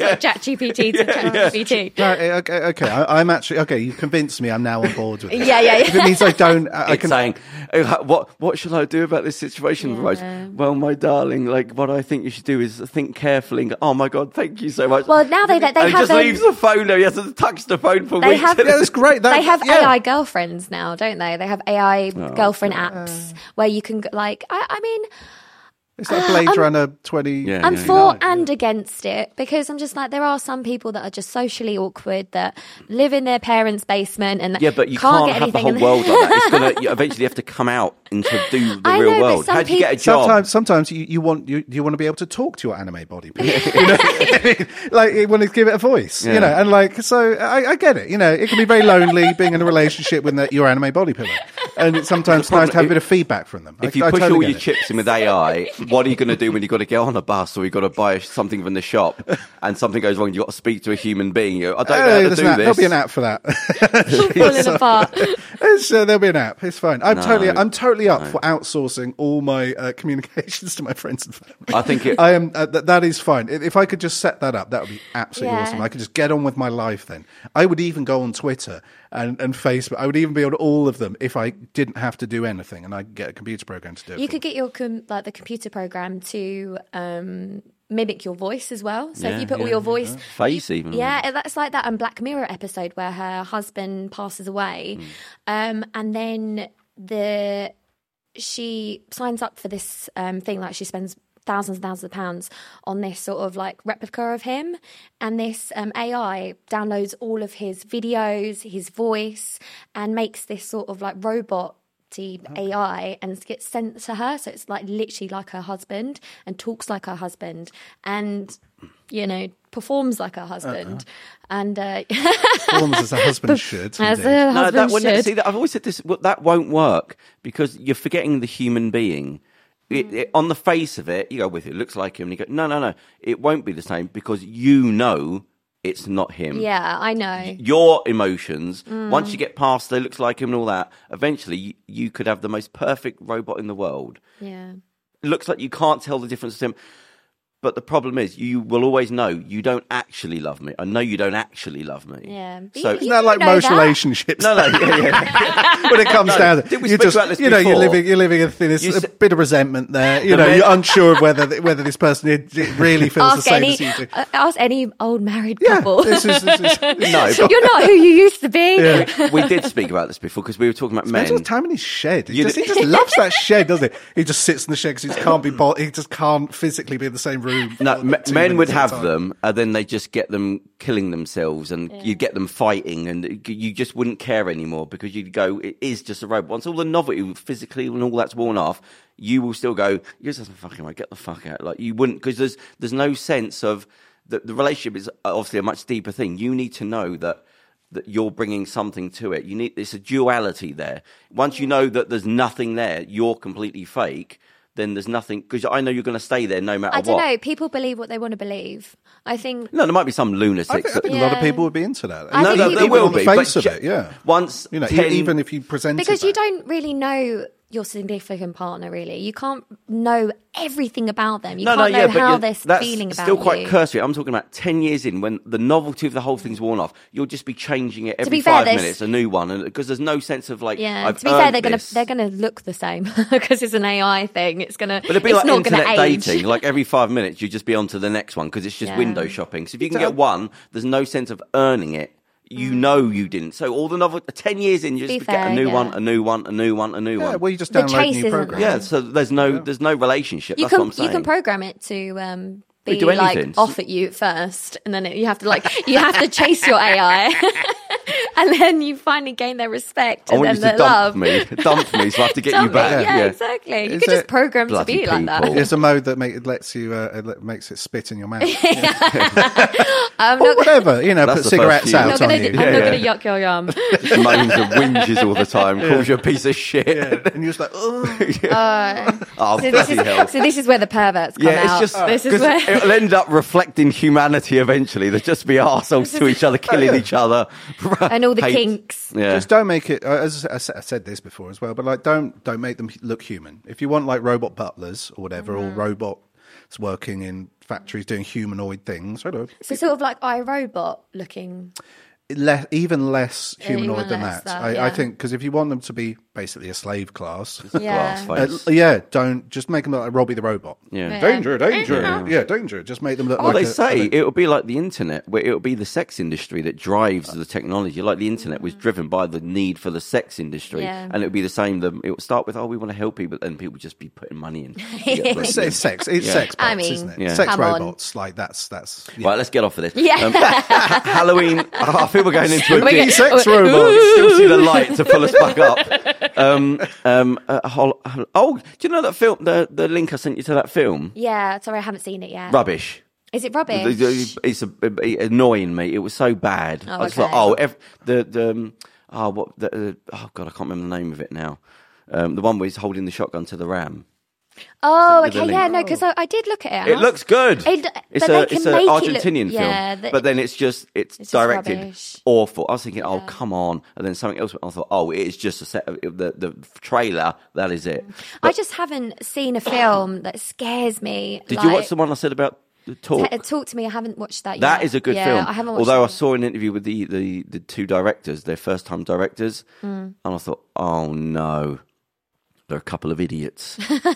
ChatGPT to ChatGPT. No, okay, okay. I, I'm actually okay. You've convinced me. I'm now on board with it. Yeah, yeah, yeah. If it means I don't, I, I It's can. saying, "Oh, what what should I do about this situation? Yeah. Rose?" Well, my darling, like what I think you should do is think carefully. And go, oh my God, thank you so much. Well, now they they, and they he have just um, leaves the phone there. He hasn't touched the phone for They weeks. have- Yeah, that's great. That, they have yeah. A I girlfriends now, don't they? They have A I Oh, girlfriend apps where you can go- like. I, I mean, It's like Blade Runner twenty. Yeah. I'm for and against it because I'm just like there are some people that are just socially awkward that live in their parents' basement and Yeah, but you can't, can't, get have the anything whole in world like that. It's gonna you eventually have to come out and to do the I real know, but world. some How do you get a people- job? Sometimes, sometimes you, you want you, you want to be able to talk to your anime body people. You know, like you want to give it a voice. Yeah. You know, and like so, I, I get it. You know, it can be very lonely being in a relationship with the, your anime body pillow, and it's sometimes nice to have a bit of feedback from them. If I, you I push totally all get your it. chips in with A I, what are you going to do when you've got to get on a bus or you've got to buy something from the shop and something goes wrong and you've got to speak to a human being? You go, I don't know Hey, how to there's do an app. this. There'll be an app for that. falling apart. It's, uh, there'll be an app. It's fine. I'm No, totally, I'm totally up no. for outsourcing all my uh, communications to my friends and family. I think it- I am. Uh, th- that is fine. If I could just set that up, that would be absolutely Yeah. awesome. I could just get on with my life. Then I would even go on Twitter and, and Facebook. I would even be on all of them if I didn't have to do anything, and I could get a computer program to do it. You for could me. get your com- like the computer program to um, mimic your voice as well. So Yeah, if you put yeah, all your voice, Face you- even. yeah, that's like that um, Black Mirror episode where her husband passes away, um, and then the she signs up for this um, thing like she spends thousands and thousands of pounds on this sort of like replica of him, and this um, A I downloads all of his videos, his voice, and makes this sort of like robot A I and gets sent to her. So it's like literally like her husband and talks like her husband and, you know, performs like her husband. And uh, Performs as a husband should. as indeed. a No, husband that wouldn't. should. See, that, I've always said this. Well, that won't work because you're forgetting the human being. It, it, on the face of it, you go with it. Looks like him, and you go, no, no, no. It won't be the same because you know it's not him. Yeah, I know. Your emotions. Once you get past, it looks like him and all that. Eventually, you, you could have the most perfect robot in the world. Yeah. It looks like you can't tell the difference to him. But the problem is, you will always know you don't actually love me. I know you don't actually love me. Yeah. But So you- Isn't that like know most that. relationships? no, no, yeah, yeah. when it comes down to Did we you speak just about this you know you're before? living you're living in this You a s- bit of resentment there. You The know, men- you're unsure of whether whether this person it- it really feels the Ask same any, as you do. uh, ask any old married Yeah, couple. this is, this is No, but You're not who you used to be. we did speak about this before because we were talking about Spends all men. his time in his shed. He You just, d- he just loves that shed, doesn't he? He just sits in the shed because he just can't be. bo- He just can't physically be in the same room. for No, like me- two men would minutes at a have time. them, and then they just get them killing themselves, and you get them fighting, and you just wouldn't care anymore because you'd go, it is just a robot. Once all the novelty physically and all that's worn off, you will still go, you're just fucking right, get the fuck out. Like you wouldn't, because there's there's no sense of the, the relationship is obviously a much deeper thing. You need to know that. That you're bringing something to it. You need it's a duality there. Once you know that there's nothing there, you're completely fake. Then there's nothing because I know you're going to stay there no matter I don't what. know. People believe what they want to believe. I think. No, there might be some I lunatics. think, I that- think a lot of Yeah. people would be into that. I no, think no, you- there even will on the be. face but of it, yeah. Once You know, e- ten, even if you present Because it you that. don't really know your significant partner, really. You can't know everything about them. You no, no, can't yeah, know but how you're- they're that's feeling about still quite you. cursory. I'm talking about ten years in when the novelty of the whole thing's worn off. You'll just be changing it every be fair, five there's- minutes, a new one, and because there's no sense of like. Yeah. I've to be fair, earned they're gonna this. they're gonna look the same because it's an A I thing. It's gonna. But it'd be it's like not internet gonna age. dating. Like every five minutes, you just be on to the next one because it's just Yeah. window shopping. So if you can get one, there's no sense of earning it. You know you didn't. So all the novel, ten years in, you Mm. To just be get a fair, new yeah. one, a new one, a new one, a new Yeah, one. well, you just The download chase new isn't programs. Yeah, so there's no there's no relationship. You That's can what I'm saying. you can program it to um, We be do like anything. off at you at first, and then it, you have to like you have to chase your A I, and then you finally gain their respect I and want then you to their dump love. me, dump me, so I have to get Dump you back. me, yeah, Yeah. exactly. You Is could just it- program to Bloody be like that. people. There's a mode that make, it lets you uh, it let- makes it spit in your mouth. I'm or not, whatever, you know, That's put the cigarettes first few. I'm out not on gonna, you. I'm Yeah, not yeah. gonna yuck your yum. Moans and whinges all the time, calls you a piece of shit. Yeah, and you're just like, oh. Oh, So this bloody hell. is so this is where the perverts come Yeah, it's out. just this is because where it'll end up reflecting humanity eventually. They'll just be arseholes to each other, killing each other, and all the Hate- kinks. Yeah, Just don't make it. uh, As I said- I said this before as well, but like, don't don't make them look human. If you want like robot butlers or whatever, Mm. or robot that's working in factories doing humanoid things. I don't know. So sort of like iRobot looking. Le- even less humanoid Even than less that. that, I, yeah. I think because if you want them to be basically a slave class, Yeah. Glass face. uh, yeah, don't just make them look like Robbie the robot. Yeah. Yeah. Danger, danger, Yeah. yeah, danger. Just make them look Well, like they a- say a- it'll be like the internet, where it'll be the sex industry that drives the technology. Like the internet was driven by the need for the sex industry, Yeah. and it'll be the same. The, it will start with, oh, we want to help people, and people just be putting money in. to get It's, places. it's sex. It's Yeah. sex bots, I mean, isn't it? Yeah. Sex come on. robots. Like that's that's. Yeah. Right, let's get off of this. Yeah. Um, Halloween. Oh, I feel we're going into a We're deep getting- Sex robots. Still see the light to pull us back up. Um, um, uh, hol- hol- oh, do you know that film? The the link I sent you to that film. Yeah, sorry, I haven't seen it yet. Rubbish. Is it rubbish? It's a, it annoying me. It was so bad. Oh, I was okay. like, oh, ev- the the um, oh what the uh, oh god, I can't remember the name of it now. Um, the one where he's holding the shotgun to the ram. Oh, Send me the okay, yeah, link. no, because I, I did look at it. and It I was- looks good. It- it's but they a can it's an make it look- Argentinian yeah, film, the- but then it's just it's, It's just directed rubbish. awful. I was thinking, oh come on, and then something else. I thought, oh, it is just a set of the the trailer. That is it. I just haven't seen a film that scares me. Did like, you watch the one I said about the talk? T- talk to me. I haven't watched that yet. That is a good yeah, film. I haven't watched Although I it. saw an interview with the, the, the two directors, their first time directors, Mm. and I thought, oh no, they're a couple of idiots.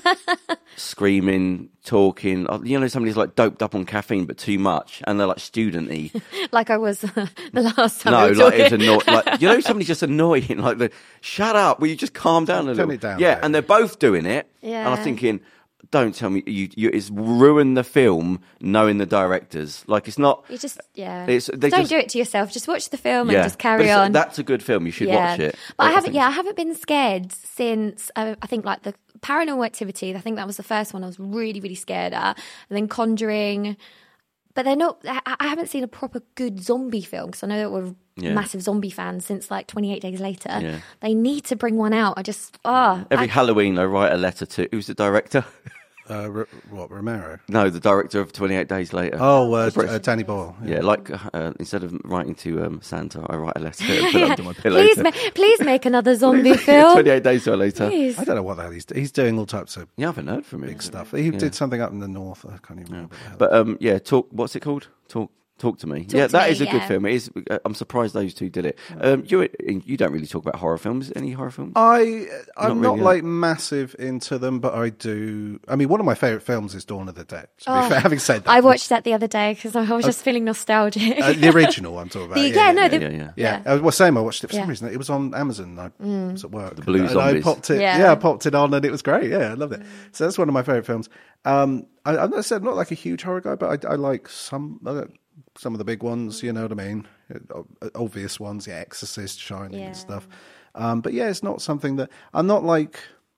Screaming, talking. You know, somebody's like doped up on caffeine, but too much, and they're like student-y. like I was the last time. No, we were like it's talking. annoying. Like, you know, somebody's just annoying. Like, the, shut up. Will you just calm down a Turn little? it down, yeah, babe. and they're both doing it. And Yeah. I'm thinking, don't tell me you. you it's ruined the film knowing the directors. Like, it's not. You just yeah. It's- they Don't just- do it to yourself. Just watch the film Yeah, and just But carry it's- on. That's a good film. You should yeah. watch it. But I haven't. think- Yeah, I haven't been scared since uh, I think like the Paranormal Activity. I think that was the first one I was really really scared at, and then Conjuring. But they're not. I, I haven't seen a proper good zombie film because I know that we're Yeah. massive zombie fans since like twenty-eight Days Later. Yeah. They need to bring one out. I just ah. Every I- Halloween, I write a letter to who's the director? Uh, R- what Romero? No, the director of twenty-eight Days Later. Oh, uh, British- uh, Danny Boyle. yeah, like uh, instead of writing to um, Santa, I write a letter and put it under my pillow. please, to- ma- please make another zombie film. twenty-eight Days Later. Please. I don't know what the hell he's he's doing. All types of Yeah, I haven't heard from him. big stuff. He did something up in the north. I can't even remember. the hell. But um, yeah, talk. What's it called? Talk. Talk to me. Talk yeah, to that Me, is a good yeah. film. It is. uh, I'm surprised those two did it. Um, you you don't really talk about horror films. Any horror films? I I'm Not not, really, like massive into them, but I do. I mean, one of my favorite films is Dawn of the Dead. To be Oh, fair, having said that, I watched that the other day because I was just feeling nostalgic. uh, the original. I'm talking about. The- yeah, yeah, no, yeah, the- yeah, yeah. yeah. I was saying I watched it for Yeah. some reason. It was on Amazon. I was at work. The Blue and Zombies. I popped it. Yeah. Yeah. I popped it on, and it was great. Yeah, I loved it. So that's one of my favorite films. Um, I, I'm not said not like a huge horror guy, but I, I like some. I like some of the big ones. You know what I mean? Uh, Obvious ones, yeah, Exorcist, Shining, Yeah. and stuff. Um, but yeah, it's not something that I'm not like.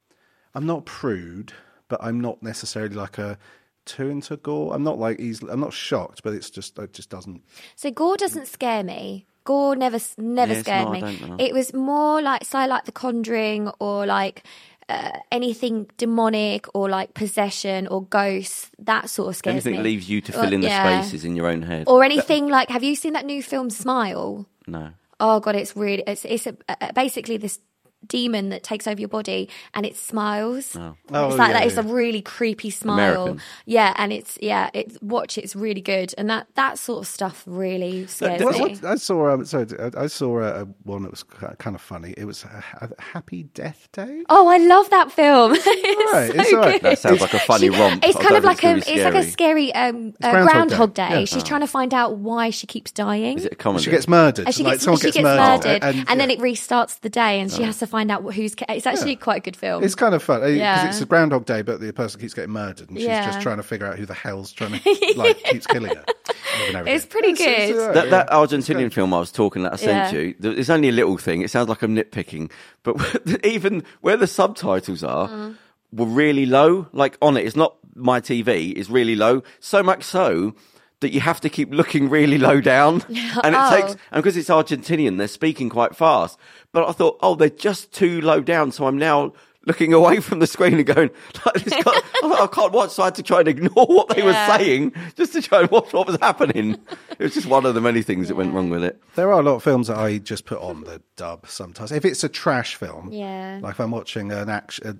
I'm not prude, but I'm not necessarily like a too into gore. I'm not like easily. I'm not shocked, but it's just it just doesn't. So gore doesn't scare me. Gore never never Yeah, it's scared not, I me. don't know. It was more like say like The Conjuring or like uh, anything demonic or like possession or ghosts. That sort of scares Anything me. that leaves you to Well, fill in the yeah. spaces in your own head. Or anything like. Have you seen that new film Smile? no. Oh god, it's really it's it's a, uh, basically this demon that takes over your body and it smiles. Oh. Oh, it's like yeah, that. It's yeah. a really creepy smile. American. Yeah, and it's yeah. It's watch. It's really good, and that that sort of stuff really scares What, me. what, I saw. Um, sorry, I I saw a, a one that was kind of funny. It was a, a Happy Death Day. Oh, I love that film. it's right, so it's all right. good. That sounds like a funny romp. It's I kind don't of like think a, it's it's gonna like be a scary um, uh, Groundhog Groundhog Day. Day. Yeah. She's trying to find out why she keeps dying. Is it a comedy? She gets murdered. And she like gets, someone she gets, gets murdered, murdered, and, and, then yeah. it restarts the day, and she has to find out who's. Ca- it's actually quite a good film. It's kind of fun because Yeah. it's a Groundhog Day, but the person keeps getting murdered, and she's Yeah. just trying to figure out who the hell's trying to like keeps killing her. over and over It's again. pretty It's- it's good. all right, That, yeah. that Argentinian film I was talking that I sent Yeah. you, th- it's only a little thing. It sounds like I'm nitpicking, but even where the subtitles are Mm. were really low. Like on it, it's not my T V, it's really low. So much so that you have to keep looking really low down. And it Oh. takes, and because it's Argentinian, they're speaking quite fast. But I thought, oh, they're just too low down. So I'm now looking away from the screen and going, like, this can't, I can't watch. So I had to try and ignore what they Yeah. were saying just to try and watch what was happening. It was just one of the many things that went wrong with it. There are a lot of films that I just put on the dub sometimes. If it's a trash film, Yeah. like if I'm watching an action, a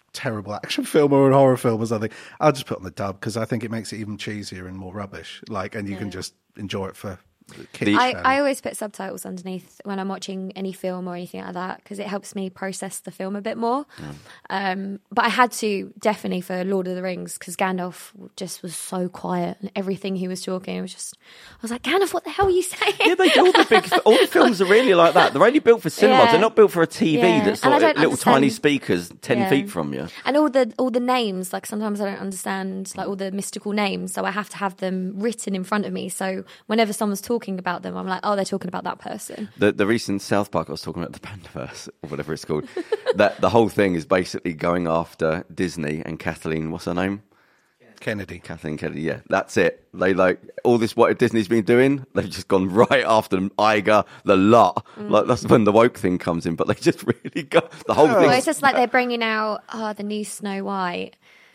terrible action film or a horror film or something, I'll just put on the dub because I think it makes it even cheesier and more rubbish. Like, and you yeah. can just enjoy it for. I, I always put subtitles underneath when I'm watching any film or anything like that because it helps me process the film a bit more. Mm. Um, but I had to definitely for Lord of the Rings because Gandalf just was so quiet and everything he was talking, it was just, I was like, Gandalf, what the hell are you saying? Yeah, they do all the big, all the films are really like that. They're only built for cinemas. Yeah. They're not built for a T V yeah. that's like little understand. tiny speakers ten yeah. feet from you. And all the all the names, like sometimes I don't understand like all the mystical names, so I have to have them written in front of me. So whenever someone's talking about them, I'm like, oh, they're talking about that person. The the recent South Park I was talking about, the Pandaverse or whatever it's called, that the whole thing is basically going after Disney and Kathleen. What's her name? Kennedy. Kathleen Kennedy. Yeah, that's it. They like all this. What Disney's been doing? They've just gone right after them. Iger, the lot. Mm. Like that's when the woke thing comes in. But they just really go the whole oh. thing. Well, it's just like they're bringing out oh the new Snow White.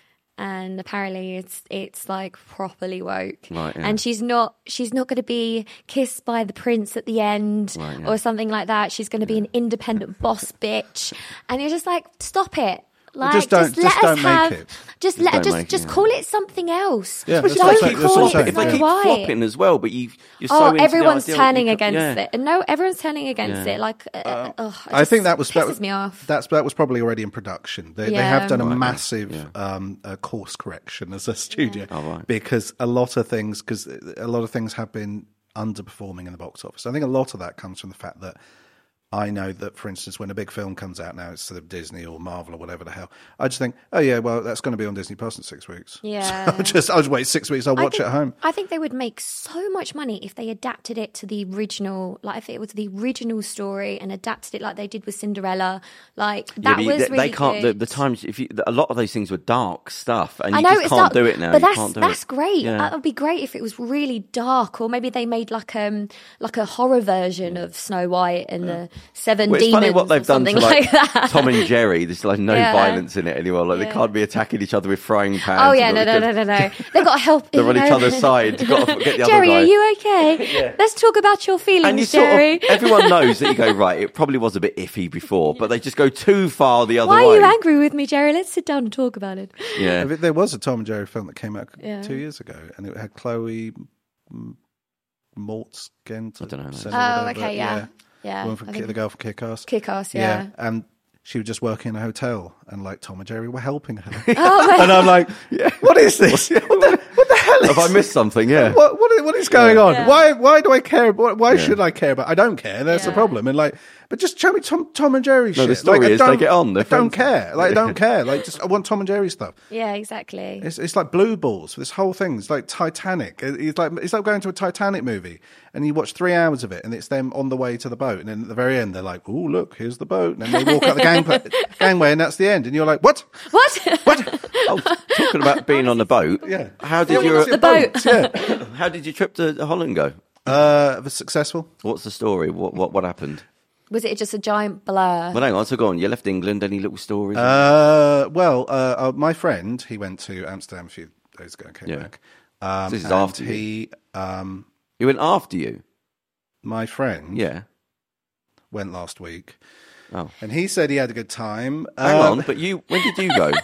And apparently it's it's like properly woke, right, yeah. and she's not she's not going to be kissed by the prince at the end right, yeah. or something like that. She's going to be an independent boss bitch, and you're just like, stop it. Like, just don't, just let just us don't have, make it. Just just let, just it, just yeah. call it something else. Yeah, don't that's call like, that's it if they keep Snow White. flopping as well, but you, you're so oh, into everyone's the idea, turning you against yeah. it. And no, everyone's turning against Yeah. it. Like, uh, uh, oh, it I just think that was pisses that, me off. That's that was probably already in production. They, they Yeah. have done a Right, massive yeah. um, uh, course correction as a studio Oh, right. because a lot of things because a lot of things have been underperforming in the box office. I think a lot of that comes from the fact that I know that, for instance, when a big film comes out now, it's sort of Disney or Marvel or whatever the hell. I just think, oh yeah, well that's going to be on Disney Plus in six weeks. Yeah. So I'll just I'll just wait six weeks. I'll I watch think, it at home. I think they would make so much money if they adapted it to the original, like if it was the original story and adapted it like they did with Cinderella. Like Yeah, that but you- was they, really they can't. The, good. the times if you, a lot of those things were dark stuff, and you I know just it's can't dark, do it now. but You that's can't do that's it. great. Yeah. That would be great if it was really dark, or maybe they made like um like a horror version of Snow White and the Seven Well, it's Demons funny what they've or done something to like, like that. Tom and Jerry. There's like no Yeah. violence in it anymore. Like Yeah. they can't be attacking each other with frying pans. Oh yeah, and no, all no, this- no, no, no. They've got to help. They're you on each know. other's side. You've got to get the Jerry, other guy. are you okay? Let's talk about your feelings, And you sort Jerry. of, everyone knows that you go, right, it probably was a bit iffy before, but they just go too far the other Why way. are you angry with me, Jerry? Let's sit down and talk about it. Yeah. There was a Tom and Jerry film that came out Yeah. two years ago, and it had Chloe M- Maltz Gent. I don't know. Sen or Oh, whatever. okay, yeah. Yeah. The one from I Ki- think- the girl from Kick-Ass. Kick-Ass, yeah. and she was just working in a hotel, and like Tom and Jerry were helping her. Oh, And I'm like, what is this? What the, what the hell is Have I missed something? Yeah. What, what, is, what is going on? Yeah. Why Why do I care? Why, why Yeah. should I care about? I don't care. That's the Yeah. problem. And like, but just show me Tom, Tom and Jerry No, shit. the story like, I is they don't- get on, they're I don't friends. care. Like, I don't care. Like, just I want Tom and Jerry stuff. yeah, exactly. It's it's like Blue Balls. This whole thing. It's like Titanic. It's like it's like going to a Titanic movie and you watch three hours of it, and it's them on the way to the boat, and then at the very end they're like, "Oh, look, here's the boat," and then they walk up the gangway, gangway, and that's the end. And you're like, "What? What? What? Oh, talking about being on the boat. Yeah. How did Yeah, your what's The boat. Yeah. How did your trip to Holland go? Uh, was successful. What's the story? What what what happened? Was it just a giant blur? Well, hang on. So go on. You left England. Any little stories? Uh, well, uh, uh, my friend, he went to Amsterdam a few days ago and came Yeah. back. Um, This is and after you. he, um, he went after you. my friend, Yeah. went last week, Oh, and he said he had a good time. hang Um, on. But you, when did you go?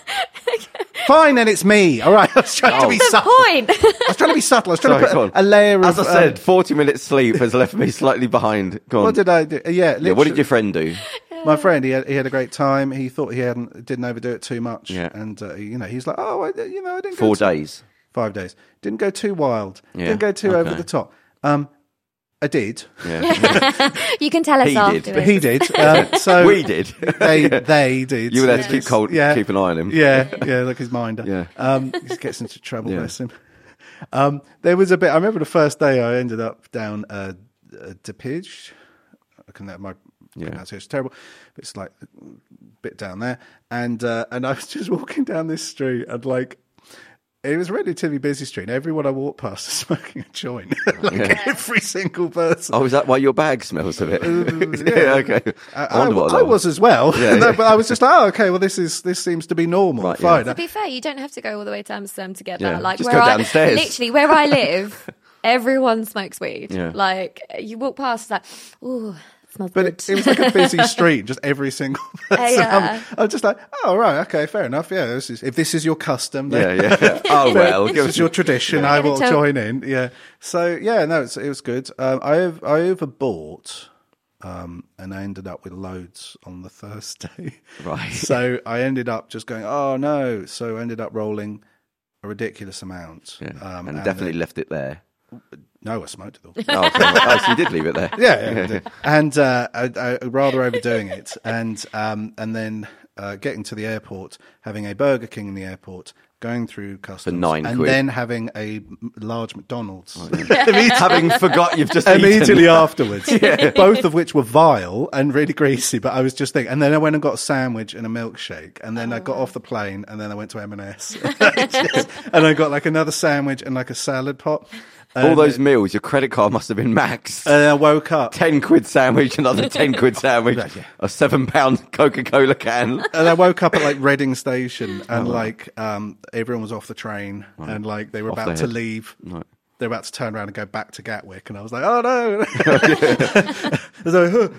Fine, then it's me. All right, I was trying to be the subtle. point. I was trying to be subtle. I was trying Sorry, to go on. put a, a layer of. As I um, said, forty minutes sleep has left me slightly behind. Go on. what did I do? Uh, Yeah, yeah, what literally- did your friend do? My friend, he had he had a great time. He thought he hadn't didn't overdo it too much. Yeah. and uh, you know he's like, oh, I, you know, I didn't Four go too, days. five days. Didn't go too wild. Yeah, Didn't go too over okay. the top. Um, I did. Yeah. You can tell us He did, afterwards. But he did. Um, so we did. They they did. You were there to Yeah. keep cold, Yeah. keep an eye on him. Yeah, yeah. Look, his minder. Yeah. Um, he gets into trouble. Yeah. Bless him. Um, there was a bit. I remember the first day I ended up down uh, uh, Depige. I can my Yeah. pronunciation's terrible. But it's like a bit down there, and uh, and I was just walking down this street, and like. It was a relatively busy street. And everyone I walked past was smoking a joint. like Yeah. every single person. Oh, is that why your bag smells of it? yeah. yeah, okay. I, I wonder I- what I that was as well. Yeah, No, yeah. but I was just like, oh, okay, well, this is this seems to be normal. Right, Fine. To be fair, you don't have to go all the way to Amsterdam to get Yeah, that. Like just where go I downstairs. literally where I live, everyone smokes weed. Yeah. Like you walk past, it's like, ooh, Smells But good. it, it was like a busy street, just every single person. yeah. I'm, I'm just like, oh, right, okay, fair enough. Yeah, this is, if this is your custom, then Yeah, yeah. Oh well, if this is your tradition, I will Tell- join in. Yeah. So, yeah, no, it's, it was good. Um, I, ov- I overbought. Um, and I ended up with loads on the Thursday. Right. So I ended up just going, oh no. So I ended up rolling a ridiculous amount. Yeah. Um, and definitely left it there. No, I smoked it all. Oh, okay. Oh, so you did leave it there. yeah, yeah, I did. And uh, I, I, rather overdoing it. And um, and then uh, getting to the airport, having a Burger King in the airport, going through customs, nine and quid. then having a m- large McDonald's. Having forgot you've just Immediately eaten. afterwards, both of which were vile and really greasy. But I was just thinking, and then I went and got a sandwich and a milkshake, and then Oh, I got off the plane, and then I went to M and S, and I got like another sandwich and like a salad pot. All And those then- meals, your credit card must have been maxed. and I woke up, ten quid sandwich, another ten quid sandwich, Yeah. a seven pound Coca Cola can. and I woke up at like Reading Station, and Oh. like um, everyone was off the train, and like they were Off about their to head. leave. Right. They're about to turn around and go back to Gatwick, and I was like, "Oh no!" I was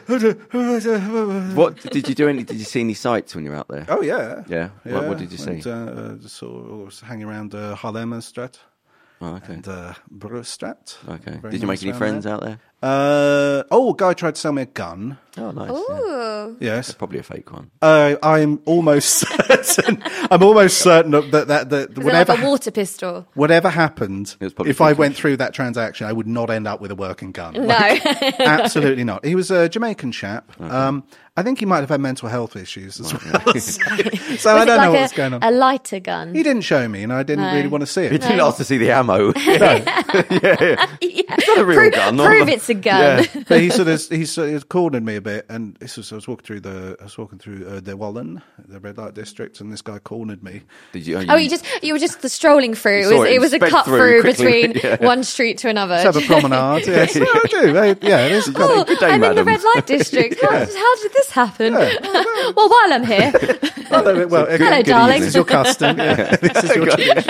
like, What did you do? Any? Did you see any sights when you're out there? oh yeah, Yeah. What- what did you see? And, uh, just sort of was hanging around uh, Haarlemmerstraat Oh, okay. and uh, Brugstraat. Okay. Very Did you make nice any around friends there. out there? Uh, oh, a guy tried to sell me a gun. Oh, nice. yeah. Ooh. Yes, Probably a fake one. uh, I'm almost certain. I'm almost certain that that, that, that Is it whatever like a water pistol? whatever happened, It was probably if I British. went through that transaction, I would not end up with a working gun. No. Like, absolutely not. He was a Jamaican chap. Um, I think he might have had mental health issues as well. so so I Was don't it know like what's a, going on. a lighter gun? He didn't show me, and I didn't No. really want to see He it. didn't ask to see the ammo. yeah. It's not a real prove, gun. Prove not- it's a gun. Yeah, but he sort of he sort of cornered me a bit, and this was I was walking through the I was walking through uh, the Wallen, the red light district, and this guy cornered me. Did you? Oh, you just you were just strolling through. It saw was it it was a sped cut through through, quickly. between Yeah. one street to another. Let's have a promenade. Yes, well, I do. I- yeah, it is. kind Oh, of- Good day, I'm madam. in the red light district. How, how did this happen? well, while I'm here, well, well, okay, Hello, good darling. This is your custom. Yeah. This is your tradition.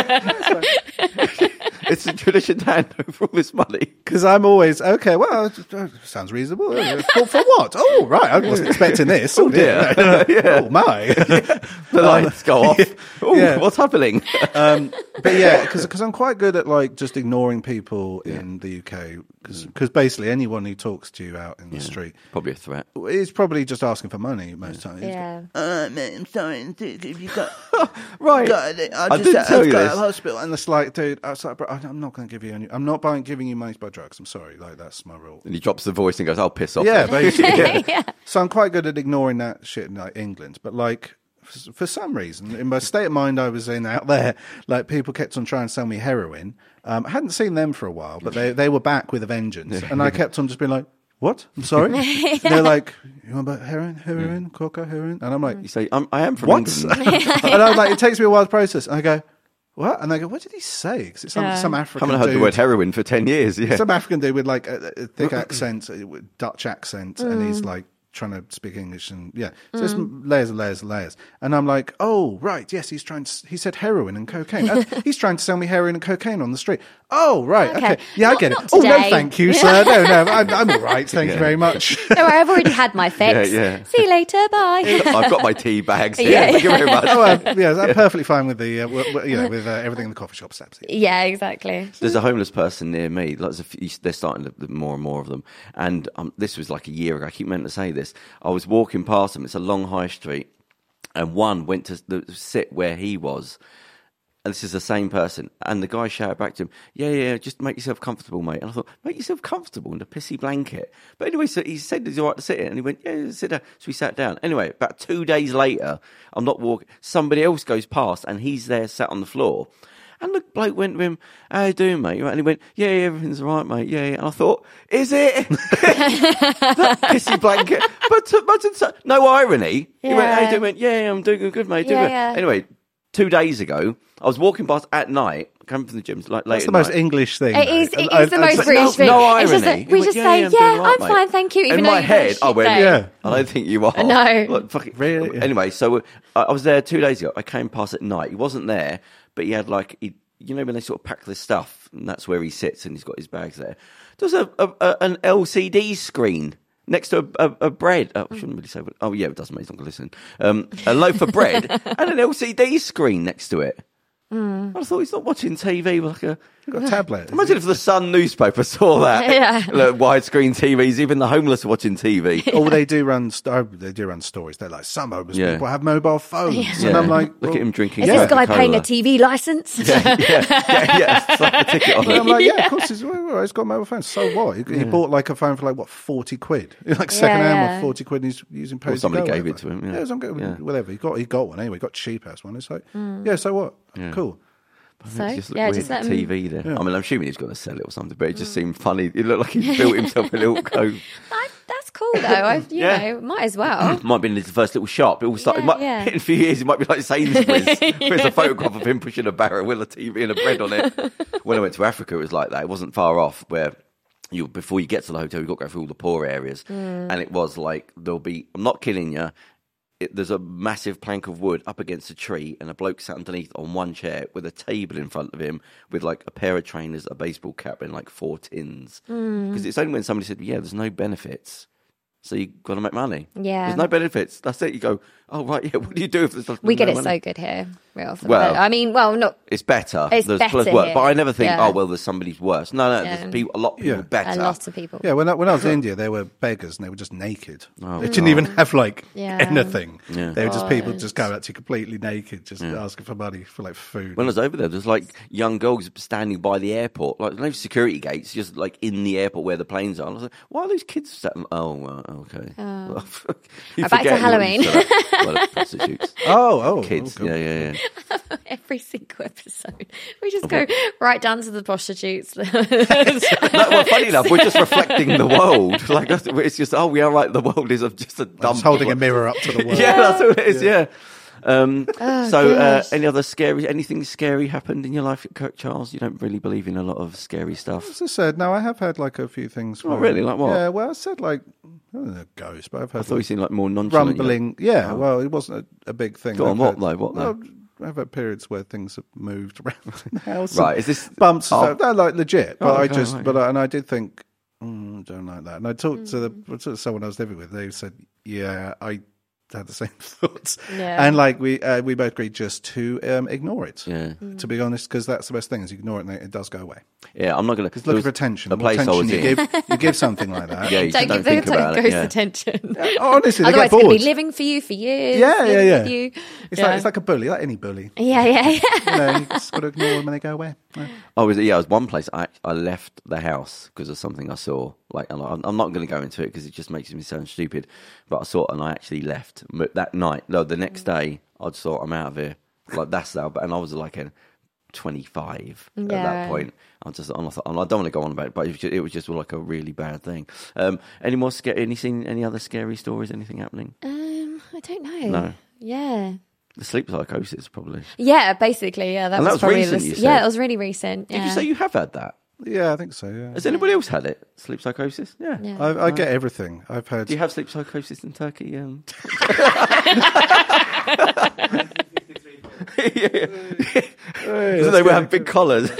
It's a tradition to hand over all this money. Because I'm always okay. Well, it- uh, sounds reasonable. Uh, For, for what? Oh, right. I wasn't expecting this. Oh dear. Oh my. The lights go off. Oh, yeah. what's happening? Um, but yeah, because I'm quite good at like just ignoring people in the U K. Because basically anyone who talks to you out in the street Probably a threat. is probably just asking for money most times. yeah. Uh, mate, I'm sorry. If you got Right. got it, I didn't tell you this. hospital, and it's like, dude, I was like, bro, I'm not going to give you any. I'm not buying, giving you money to buy drugs. I'm sorry, like that's my rule. And he drops the voice and goes, "I'll piss off." Yeah, then." basically. yeah. So I'm quite good at ignoring that shit in like England, but like f- for some reason, in my state of mind I was in out there, like people kept on trying to sell me heroin. Um, I hadn't seen them for a while, but they they were back with a vengeance, and I kept on just being like, "What? I'm sorry." They're like, "You want about heroin, heroin, coca, heroin?" And I'm like, You say, I'm, "I am from "What?" England." and I'm like, it takes me a while to process, and I go, "What?" And they go, "What did he say?" Because it's some Yeah. some I African haven't heard dude. the word heroin for ten years. Yeah. Some African dude with like a, a thick accent, a Dutch accent, and he's like trying to speak English, and yeah, so there's layers and layers and layers. And I'm like, oh right, yes, he's trying to. He said heroin and cocaine. Uh, he's trying to sell me heroin and cocaine on the street. Oh right, okay, Okay. yeah, I Not- get it. not Oh no, today. thank you, sir. No, no, I'm, I'm all right. Thank you very much. Don't worry, I've already had my fix. Yeah, yeah. See you later. Bye. I've got my tea bags here. Yeah. Thank you very much. oh, uh, yeah, I'm perfectly fine with the, uh, w- w- you know, with uh, everything in the coffee shop. Absolutely. yeah, exactly. There's a homeless person near me. Like, there's a few, they're starting to, more and more of them. And um, this was like a year ago. I keep meant to say this. I was walking past them. It's a long high street, and one went to the, sit where he was. And this is the same person. And the guy shouted back to him, "Yeah, yeah, just make yourself comfortable, mate." And I thought, make yourself comfortable in a pissy blanket. But anyway, so he said, "Is it all right to sit here?" And he went, "Yeah, yeah, sit down." So we sat down. Anyway, about two days later, I'm not walking. Somebody else goes past, and he's there sat on the floor. And the bloke went to him, "How you doing, mate?" And he went, "Yeah, yeah, everything's all right, mate. Yeah, yeah." And I thought, is it? That pissy blanket. But, to, but to, no irony. He went, "How you Yeah. doing?" He went, "Yeah, yeah, I'm doing good, mate. Doing Yeah, good." yeah. Anyway, two days ago, I was walking past at night, coming from the gym like late That's the at most night. English thing. It though. is, it I- is the I- most I- British no, thing. no It's just irony. that we He just went, say, "Yeah, yeah, yeah, I'm doing all I'm right, fine, mate." thank you. Even In though my you've had a head, shit I went, day. Yeah. I don't think you are. No. Like, fuck it. Really? Anyway, so I I was there two days ago. I came past at night. He wasn't there, but he had like, he, you know, when they sort of pack their stuff, and that's where he sits, and he's got his bags there. There's a, a, a an L C D screen next to a, a, a bread. Oh, I shouldn't really say. But, oh, yeah, it doesn't matter. He's not going to listen. Um, a loaf of bread and an L C D screen next to it. Mm. I thought he's not watching T V with like a. You've got a tablet. Imagine if the Sun newspaper saw that. Yeah. Look, widescreen T Vs, even the homeless are watching T V. Oh, they do run. St- they do run stories. They're like some homeless Yeah. people have mobile phones, Yeah. and I'm like, look well, at him drinking. Is this guy Coca-Cola. paying a T V license? Yeah, yeah, yeah, yeah. Slap a ticket on And it. I'm like, yeah, of course, he's, well, well, he's got a mobile phone. So what? He, he bought like a phone for like what forty quid, like second hand yeah. for forty quid. And he's using Or Pay somebody Go, gave it whatever. to him, yeah. some guy- Yeah. whatever. He got he got one anyway. He got cheap ass one. It's like, yeah, so what? Yeah. Cool. So, It just looked yeah, weird, just let the him- T V there. I mean, I'm assuming he's going to sell it or something, but it just seemed funny. It looked like he built himself a little cove. I, that's cool though. I, you Yeah. know, might as well. Might have been his first little shop. It all started. Yeah, it might, yeah. In a few years, it might be like Sainsbury's. There's a photograph of him pushing a barrel with a T V and a bread on it. When I went to Africa, it was like that. It wasn't far off where. You, before you get to the hotel, you've got to go through all the poor areas. Mm. And it was like, there'll be, I'm not kidding you, it, there's a massive plank of wood up against a tree and a bloke sat underneath on one chair with a table in front of him with like a pair of trainers, a baseball cap and like four tins. Mm. Because it's only when somebody said, yeah, there's no benefits. So you've got to make money. Yeah. There's no benefits. That's it. You go, oh, right, yeah, what do you do if there's no We get no it money? so good here. Real often. Well- But, I mean, well, not It's better. It's there's better plus work. here. But I never think, Yeah. oh, well, there's somebody's worse. No, no, Yeah. there's people, a lot of people Yeah. better. a lot of people. Yeah, when I, when I was in India, there were beggars and they were just naked. they didn't even have like Yeah. anything. Yeah. They were just people God. just go out to completely naked, just asking for money for like food. When I was over there, there's like young girls standing by the airport, like no security gates, just like in the airport where the planes are. And I was like, why are those kids standing? Oh, well, okay. Well, you Right, back to forget what you Halloween. said. Well, prostitutes, oh, oh, kids. oh, God. yeah, yeah, yeah. Every single episode, we just go right down to the prostitutes. No, well, funny enough, we're just reflecting the world. Like that's- it's just, oh, we are right. The world is just a dumb. Just holding a mirror up to the world. Yeah, that's what it is. Yeah. Um, Oh, so, uh, gosh. any other scary, anything scary happened in your life at Kirk Charles? You don't really believe in a lot of scary stuff. As I said, no, I have had like a few things. Oh, where- really? Like what? Yeah, well, I said like, I don't know, ghost, but I've heard I thought you like, seemed like more nonchalant. rumbling. Yeah, well, it wasn't a, a big thing. Go on, I've what had- though? What though? well, I've had periods where things have moved around in the house. Right, and is this- bumps? and oh. stuff. No, like legit. But Oh, I okay, just, right, but I, and I did think, mm, I don't like that. And I talked to the I talked to someone I was living with. They said, yeah, I had the same thoughts. Yeah. And like we uh, we both agreed just to um, ignore it. Yeah. To be honest, because that's the best thing is you ignore it and it does go away. Yeah, I'm not going to. It's looking for attention. A The more place I attention was you in. give, you give something like that. Yeah, you don't don't give think the about it. ghost Yeah. attention. Honestly, they Otherwise, get it's going to bored. be living for you for years. Yeah, yeah, living yeah. with you. It's Yeah. like it's like a bully, like any bully. Yeah, yeah, yeah. You know, you just got to ignore them when they go away. Yeah. I was yeah, I was one place. I I left the house because of something I saw. Like, and I'm, I'm not going to go into it because it just makes me sound stupid. But I saw it and I actually left But that night. No, the next day I just thought I'm out of here. Like that's now. But and I was like a twenty-five at Yeah. that point. I just and I thought I don't want to go on about it, but it was just, it was just like a really bad thing. Um, any more scary? Any seen any other scary stories? Anything happening? Um, I don't know. No. Yeah. The sleep psychosis, probably. Yeah, basically, yeah. That And was, that was probably recent, the, you Yeah, said? it was really recent. Did yeah. you say you have had that? Yeah, I think so. Yeah, Has anybody else had it? Sleep psychosis? Yeah. Yeah. I, I get everything. I've had. Do you have sleep psychosis in Turkey? Um... yeah. So they would have big collars.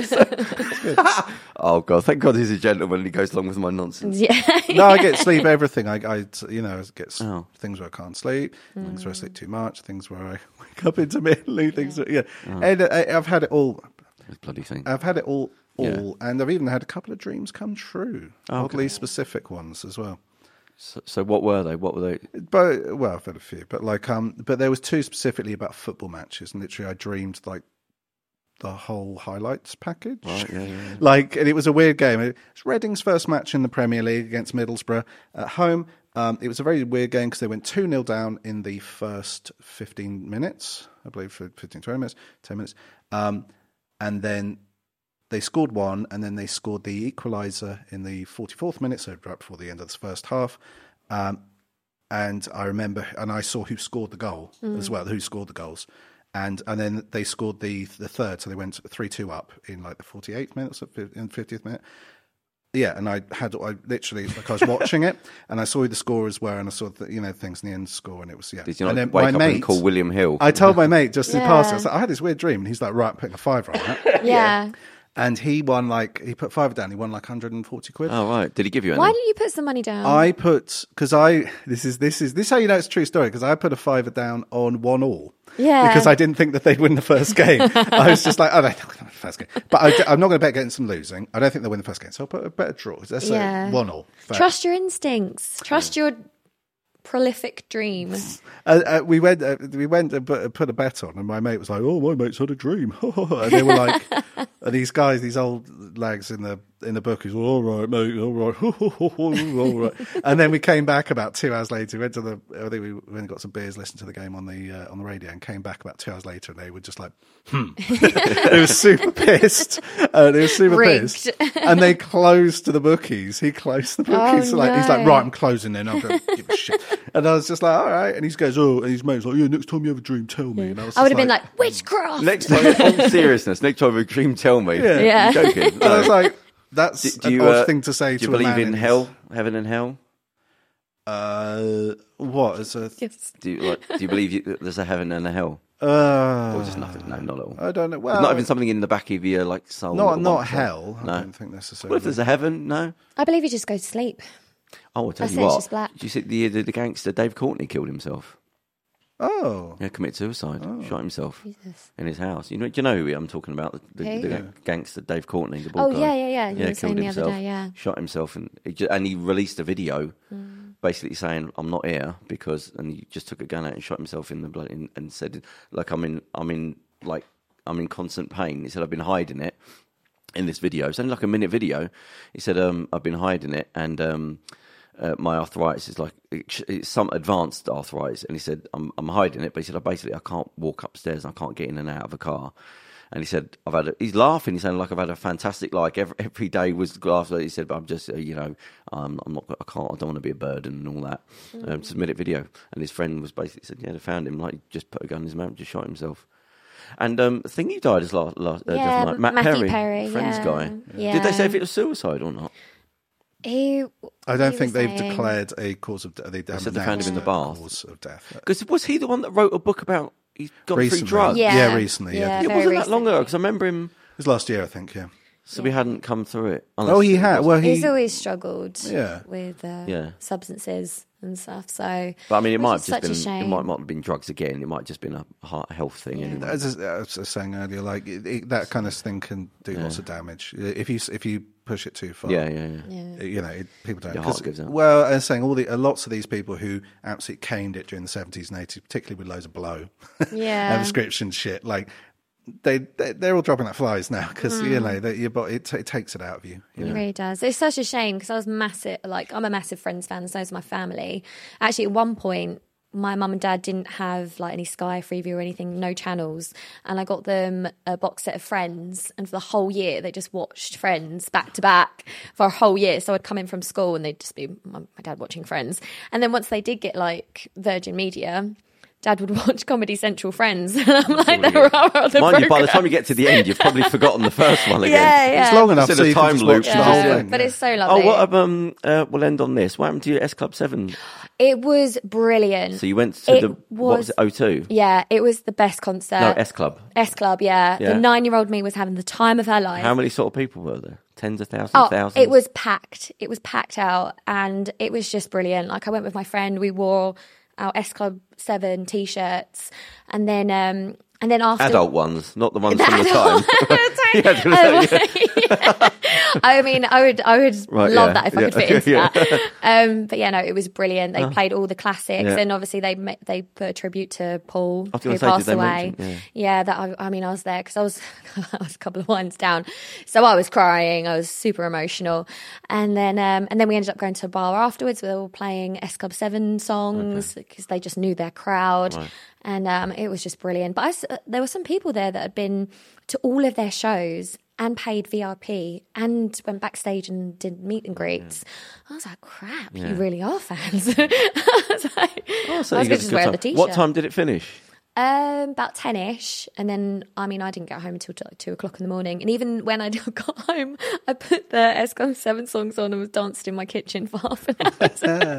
Oh God! Thank God he's a gentleman and he goes along with my nonsense. Yeah. No, I get sleep everything. I, I you know, I get s- Oh. things where I can't sleep, things where I sleep too much, things where I wake up intermittently, things that, yeah. And I, I've had it all. This bloody thing. I've had it all, all, Yeah. and I've even had a couple of dreams come true. Oh, Oddly specific ones as well. So, so what were they? What were they? But well, I've had a few, but like um, but there was two specifically about football matches, and literally I dreamed like the whole highlights package. Right, yeah, yeah, yeah. Like, and it was a weird game. It was Reading's first match in the Premier League against Middlesbrough at home. Um, it was a very weird game because they went two nil down in the first fifteen minutes, I believe, for fifteen, twenty minutes, ten minutes. Um, and then they scored one, and then they scored the equaliser in the forty-fourth minute, so right before the end of the first half. Um, and I remember, and I saw who scored the goal as well, who scored the goals. And and then they scored the the third, so they went three two up in like the forty-eighth minute, in the fiftieth minute. Yeah, and I had I literally like I was watching it, and I saw who the scorers were, and I saw the, you know things in the end score, and it was yeah. Did you and not then wake my up mate, and call William Hill? I told my mate just in Yeah. passing, I was like, I had this weird dream, and he's like, right, putting a fiver on that. Yeah. and he won like he put five down. He won like one hundred forty quid. Oh right, did he give you any? Why didn't you put some money down? I put because I this is this is this is how you know it's a true story because I put a fiver down on one all. Yeah. Because I didn't think that they'd win the first game. I was just like, oh, they're not going to win the first game. But I, I'm not going to bet against them losing. I don't think they'll win the first game. So I'll put a better draw. That's Yeah. a one all. Trust your instincts. Trust your prolific dream. Uh, uh, we went, uh, we went and put, put a bet on, and my mate was like, "Oh, my mate's had a dream," and they were like, and "These guys, these old lags in the in the book, is all right, mate, all right, all right." And then we came back about two hours later. We went to the, I think we went and got some beers, listened to the game on the uh, on the radio, and came back about two hours later, and they were just like, "Hmm," they were super pissed, uh, they were super Rigged. pissed, and they closed to the bookies. He closed the bookies, Oh, so like he's like, no. "Right, I'm closing then. I don't give a shit." And I was just like, "All right," and he goes, "Oh," and his mate's like, "Yeah, next time you have a dream, tell me." And I was I would just have been like, witchcraft. Next time, on seriousness, next time a dream, tell me. Yeah. Yeah. You're joking. and I was like, "That's do, do an you, odd uh, thing to say do to you a believe man in his- hell, heaven and hell? Uh, what is a? Yes. Do you, like, do you believe you, that there's a heaven and a hell? Uh, Or just nothing? No, not at all. I don't know. Well, There's not even something in the back of your like soul. not that not wants it. hell. I No. don't think necessarily. What if there's a heaven? No. I believe you just go to sleep. Oh, I'll tell That's you it, it's what. just black. Did you see the, the the gangster Dave Courtney killed himself? Oh, Yeah, committed suicide. Shot himself Jesus. in his house. You know? Do you know who I'm talking about? The, the, Who? the Yeah. gangster Dave Courtney, the bald Oh, guy. yeah, yeah, yeah. You Yeah, were saying killed the other himself. day, yeah. Shot himself, and he just, and he released a video, Mm. basically saying, "I'm not here because," and he just took a gun out and shot himself in the blood, and, and said, "Like I'm in, I'm in, like I'm in constant pain." He said, "I've been hiding it." In this video, it's only like a minute video. He said, um, "I've been hiding it, and um, uh, my arthritis is like it's, it's some advanced arthritis." And he said, "I'm I'm hiding it," but he said, "I basically I can't walk upstairs, and I can't get in and out of a car." And he said, "I've had." A, he's laughing. He's saying, "Like I've had a fantastic like every every day was glass." He said, "But I'm just uh, you know um, I'm not I can't I don't want to be a burden and all that." Mm. Um, it's a minute video, and his friend was basically said, "Yeah, they found him like he just put a gun in his mouth, just shot himself." And um, Thingy died as last, last uh, Yeah, just like Matt Matthew Perry, Perry, Friends yeah. guy. Yeah. Did they say if it was suicide or not? He, I don't he think was they've saying- declared a cause of death. They haven't said they found him in the announced bath. a cause of death. Because was he the one that wrote a book about he's gone Recently. through drugs? Yeah. Yeah, recently, yeah. It very wasn't that long ago recently. because I remember him. It was last year, I think. Yeah. So we hadn't come through it. unless Oh, he it had. was- Well, he. He's always struggled Yeah. with uh, Yeah. substances and stuff. So, But I mean, it which might is have just such a been. It shame. might not have been drugs again. It might have just been a heart health thing anyway. As I was saying earlier, like it, it, that kind of thing can do lots of damage if you if you push it too far. Yeah, yeah, yeah. Yeah. You know, it, people don't. Your heart 'cause- goes out. Well, I was saying all the uh, lots of these people who absolutely caned it during the seventies and eighties, particularly with loads of blow, Yeah. and prescription shit, like they, they they're all dropping like flies now because you know they, your body it, it takes it out of you. you It know? really does. It's such a shame because I was massive, like, I'm a massive Friends fan, so is my family. Actually, at one point, my mum and dad didn't have like any Sky, Freeview or anything, no channels. And I got them a box set of Friends. And for the whole year, they just watched Friends back to back for a whole year. So I'd come in from school and they'd just be my, my dad watching Friends. And then once they did get like Virgin Media, Dad would watch Comedy Central Friends. And I'm like, there are other Mind you, by the programmes. time you get to the end, you've probably forgotten the first one again. Yeah, yeah. It's long enough Instead so of you can time just loops, watch the you whole just- thing. But yeah. it's so Oh, lovely. what? Um, uh, we'll end on this. What happened to your S Club Seven? It was brilliant. So you went to It the what was was- it? O two? Yeah, it was the best concert. No, S Club. S Club, yeah. Yeah. The nine-year-old me was having the time of her life. How many sort of people were there? Tens of thousands, Oh, thousands. it was packed. It was packed out, and it was just brilliant. Like, I went with my friend. We wore our S Club Seven t-shirts, and then um, and then after adult ones, not the ones The from the adult- time. Yeah, I was gonna say, yeah. I mean, I would, I would Right, love yeah, that if I yeah, could fit into yeah. that. Um, but yeah, no, it was brilliant. They played all the classics, Yeah. and obviously they ma- they put a tribute to Paul, I was who gonna say, did passed they away. mention- yeah. Yeah, that I, I mean, I was there because I was I was a couple of wines down, so I was crying. I was super emotional, and then um, and then we ended up going to a bar afterwards. We were all playing S Club Seven songs because they just knew their crowd. Right. And um, it was just brilliant. But I s there were some people there that had been to all of their shows and paid V I P and went backstage and did meet and greets. I was like, crap, you really are fans. I was like, Oh, so I you was get a just good wearing time. the t-shirt. What time did it finish? Um, about ten-ish. And then, I mean, I didn't get home until like two o'clock in the morning. And even when I got home, I put the S C O M seven songs on and was danced in my kitchen for half an hour.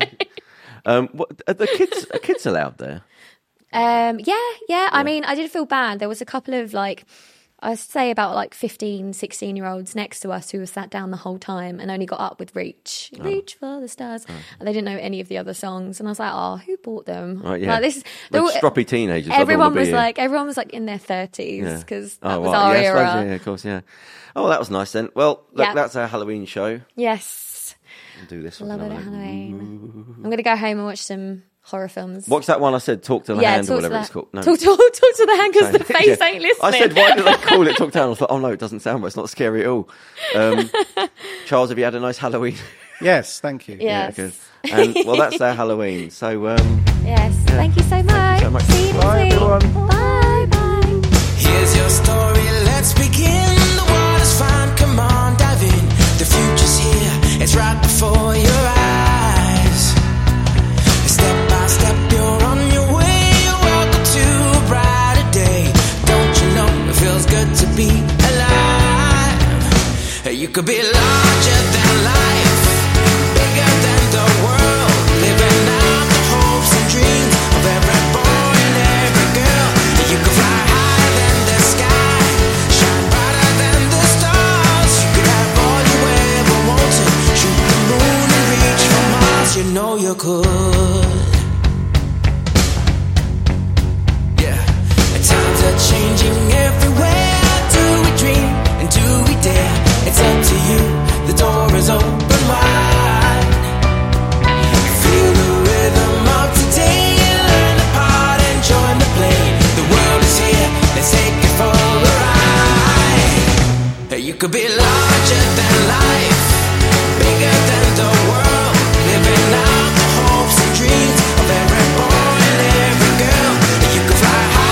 Um, what, are the kids, are kids allowed there? Um, yeah, yeah. I mean, I did feel bad. There was a couple of like I say about like fifteen, sixteen year olds next to us who were sat down the whole time and only got up with Reach. Oh. Reach for the stars. Oh. And they didn't know any of the other songs. And I was like, oh, who bought them? Right, yeah. Like, this is, like stroppy teenagers. Everyone was like, everyone was like in their thirties because yeah. that oh, was well, our yeah, era. Suppose, yeah, of course, yeah. Oh, well, that was nice then. Well, look, yep. that's our Halloween show. Yes. We'll do this one. Love it at Halloween. I'm going to go home and watch some horror films. What's that one I said? Talk to the yeah, hand or whatever the, it's called. No. Talk, talk, talk to the hand because the face yeah. ain't listening. I said, why did they call it Talk to the hand? I was like, oh no, it doesn't sound right. It's not scary at all. Um, Charles, have you had a nice Halloween? Yes, thank you. Yes. Yeah, good. And well, that's our Halloween. So, um, yes, yeah. thank you so much. Thank you so much. See you bye, next week. everyone. Bye, bye. Here's your story. Let's begin. The water's fine. Come on, dive in. The future's here. It's right before your eyes. Step by step, you're on your way. Welcome to a brighter day. Don't you know it feels good to be alive? You could be larger than life, bigger than the world, living out the hopes and dreams of every boy and every girl. You could fly higher than the sky, shine brighter than the stars. You could have all you ever wanted, shoot the moon and reach for Mars. You know you could. Times are changing everywhere. Do we dream and do we dare? It's up to you. The door is open wide. Feel the rhythm of today. Learn the part and join the play. The world is here. Let's take it for a ride. You could be larger than life, bigger than the world, living out the hopes and dreams of every boy and every girl. You could fly high.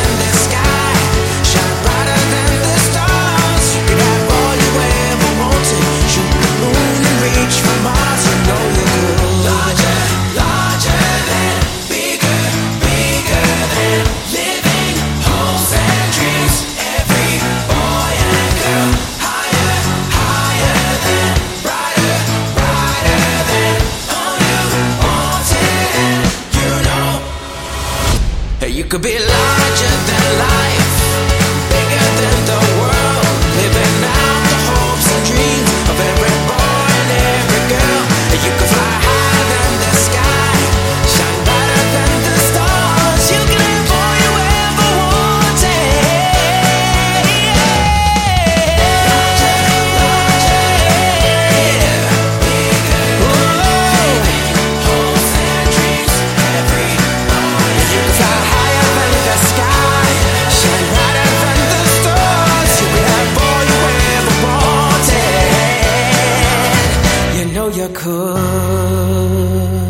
You could be larger than life, bigger than the world, living out the hopes and dreams of every boy and every girl. You could fly higher than the sky, shine brighter than the stars. You can have all you ever wanted. Larger, larger, bigger, bigger, living hopes and dreams, every boy. You could fly higher. The sky, shine brighter than the stars. You could have all you ever wanted. You know you could.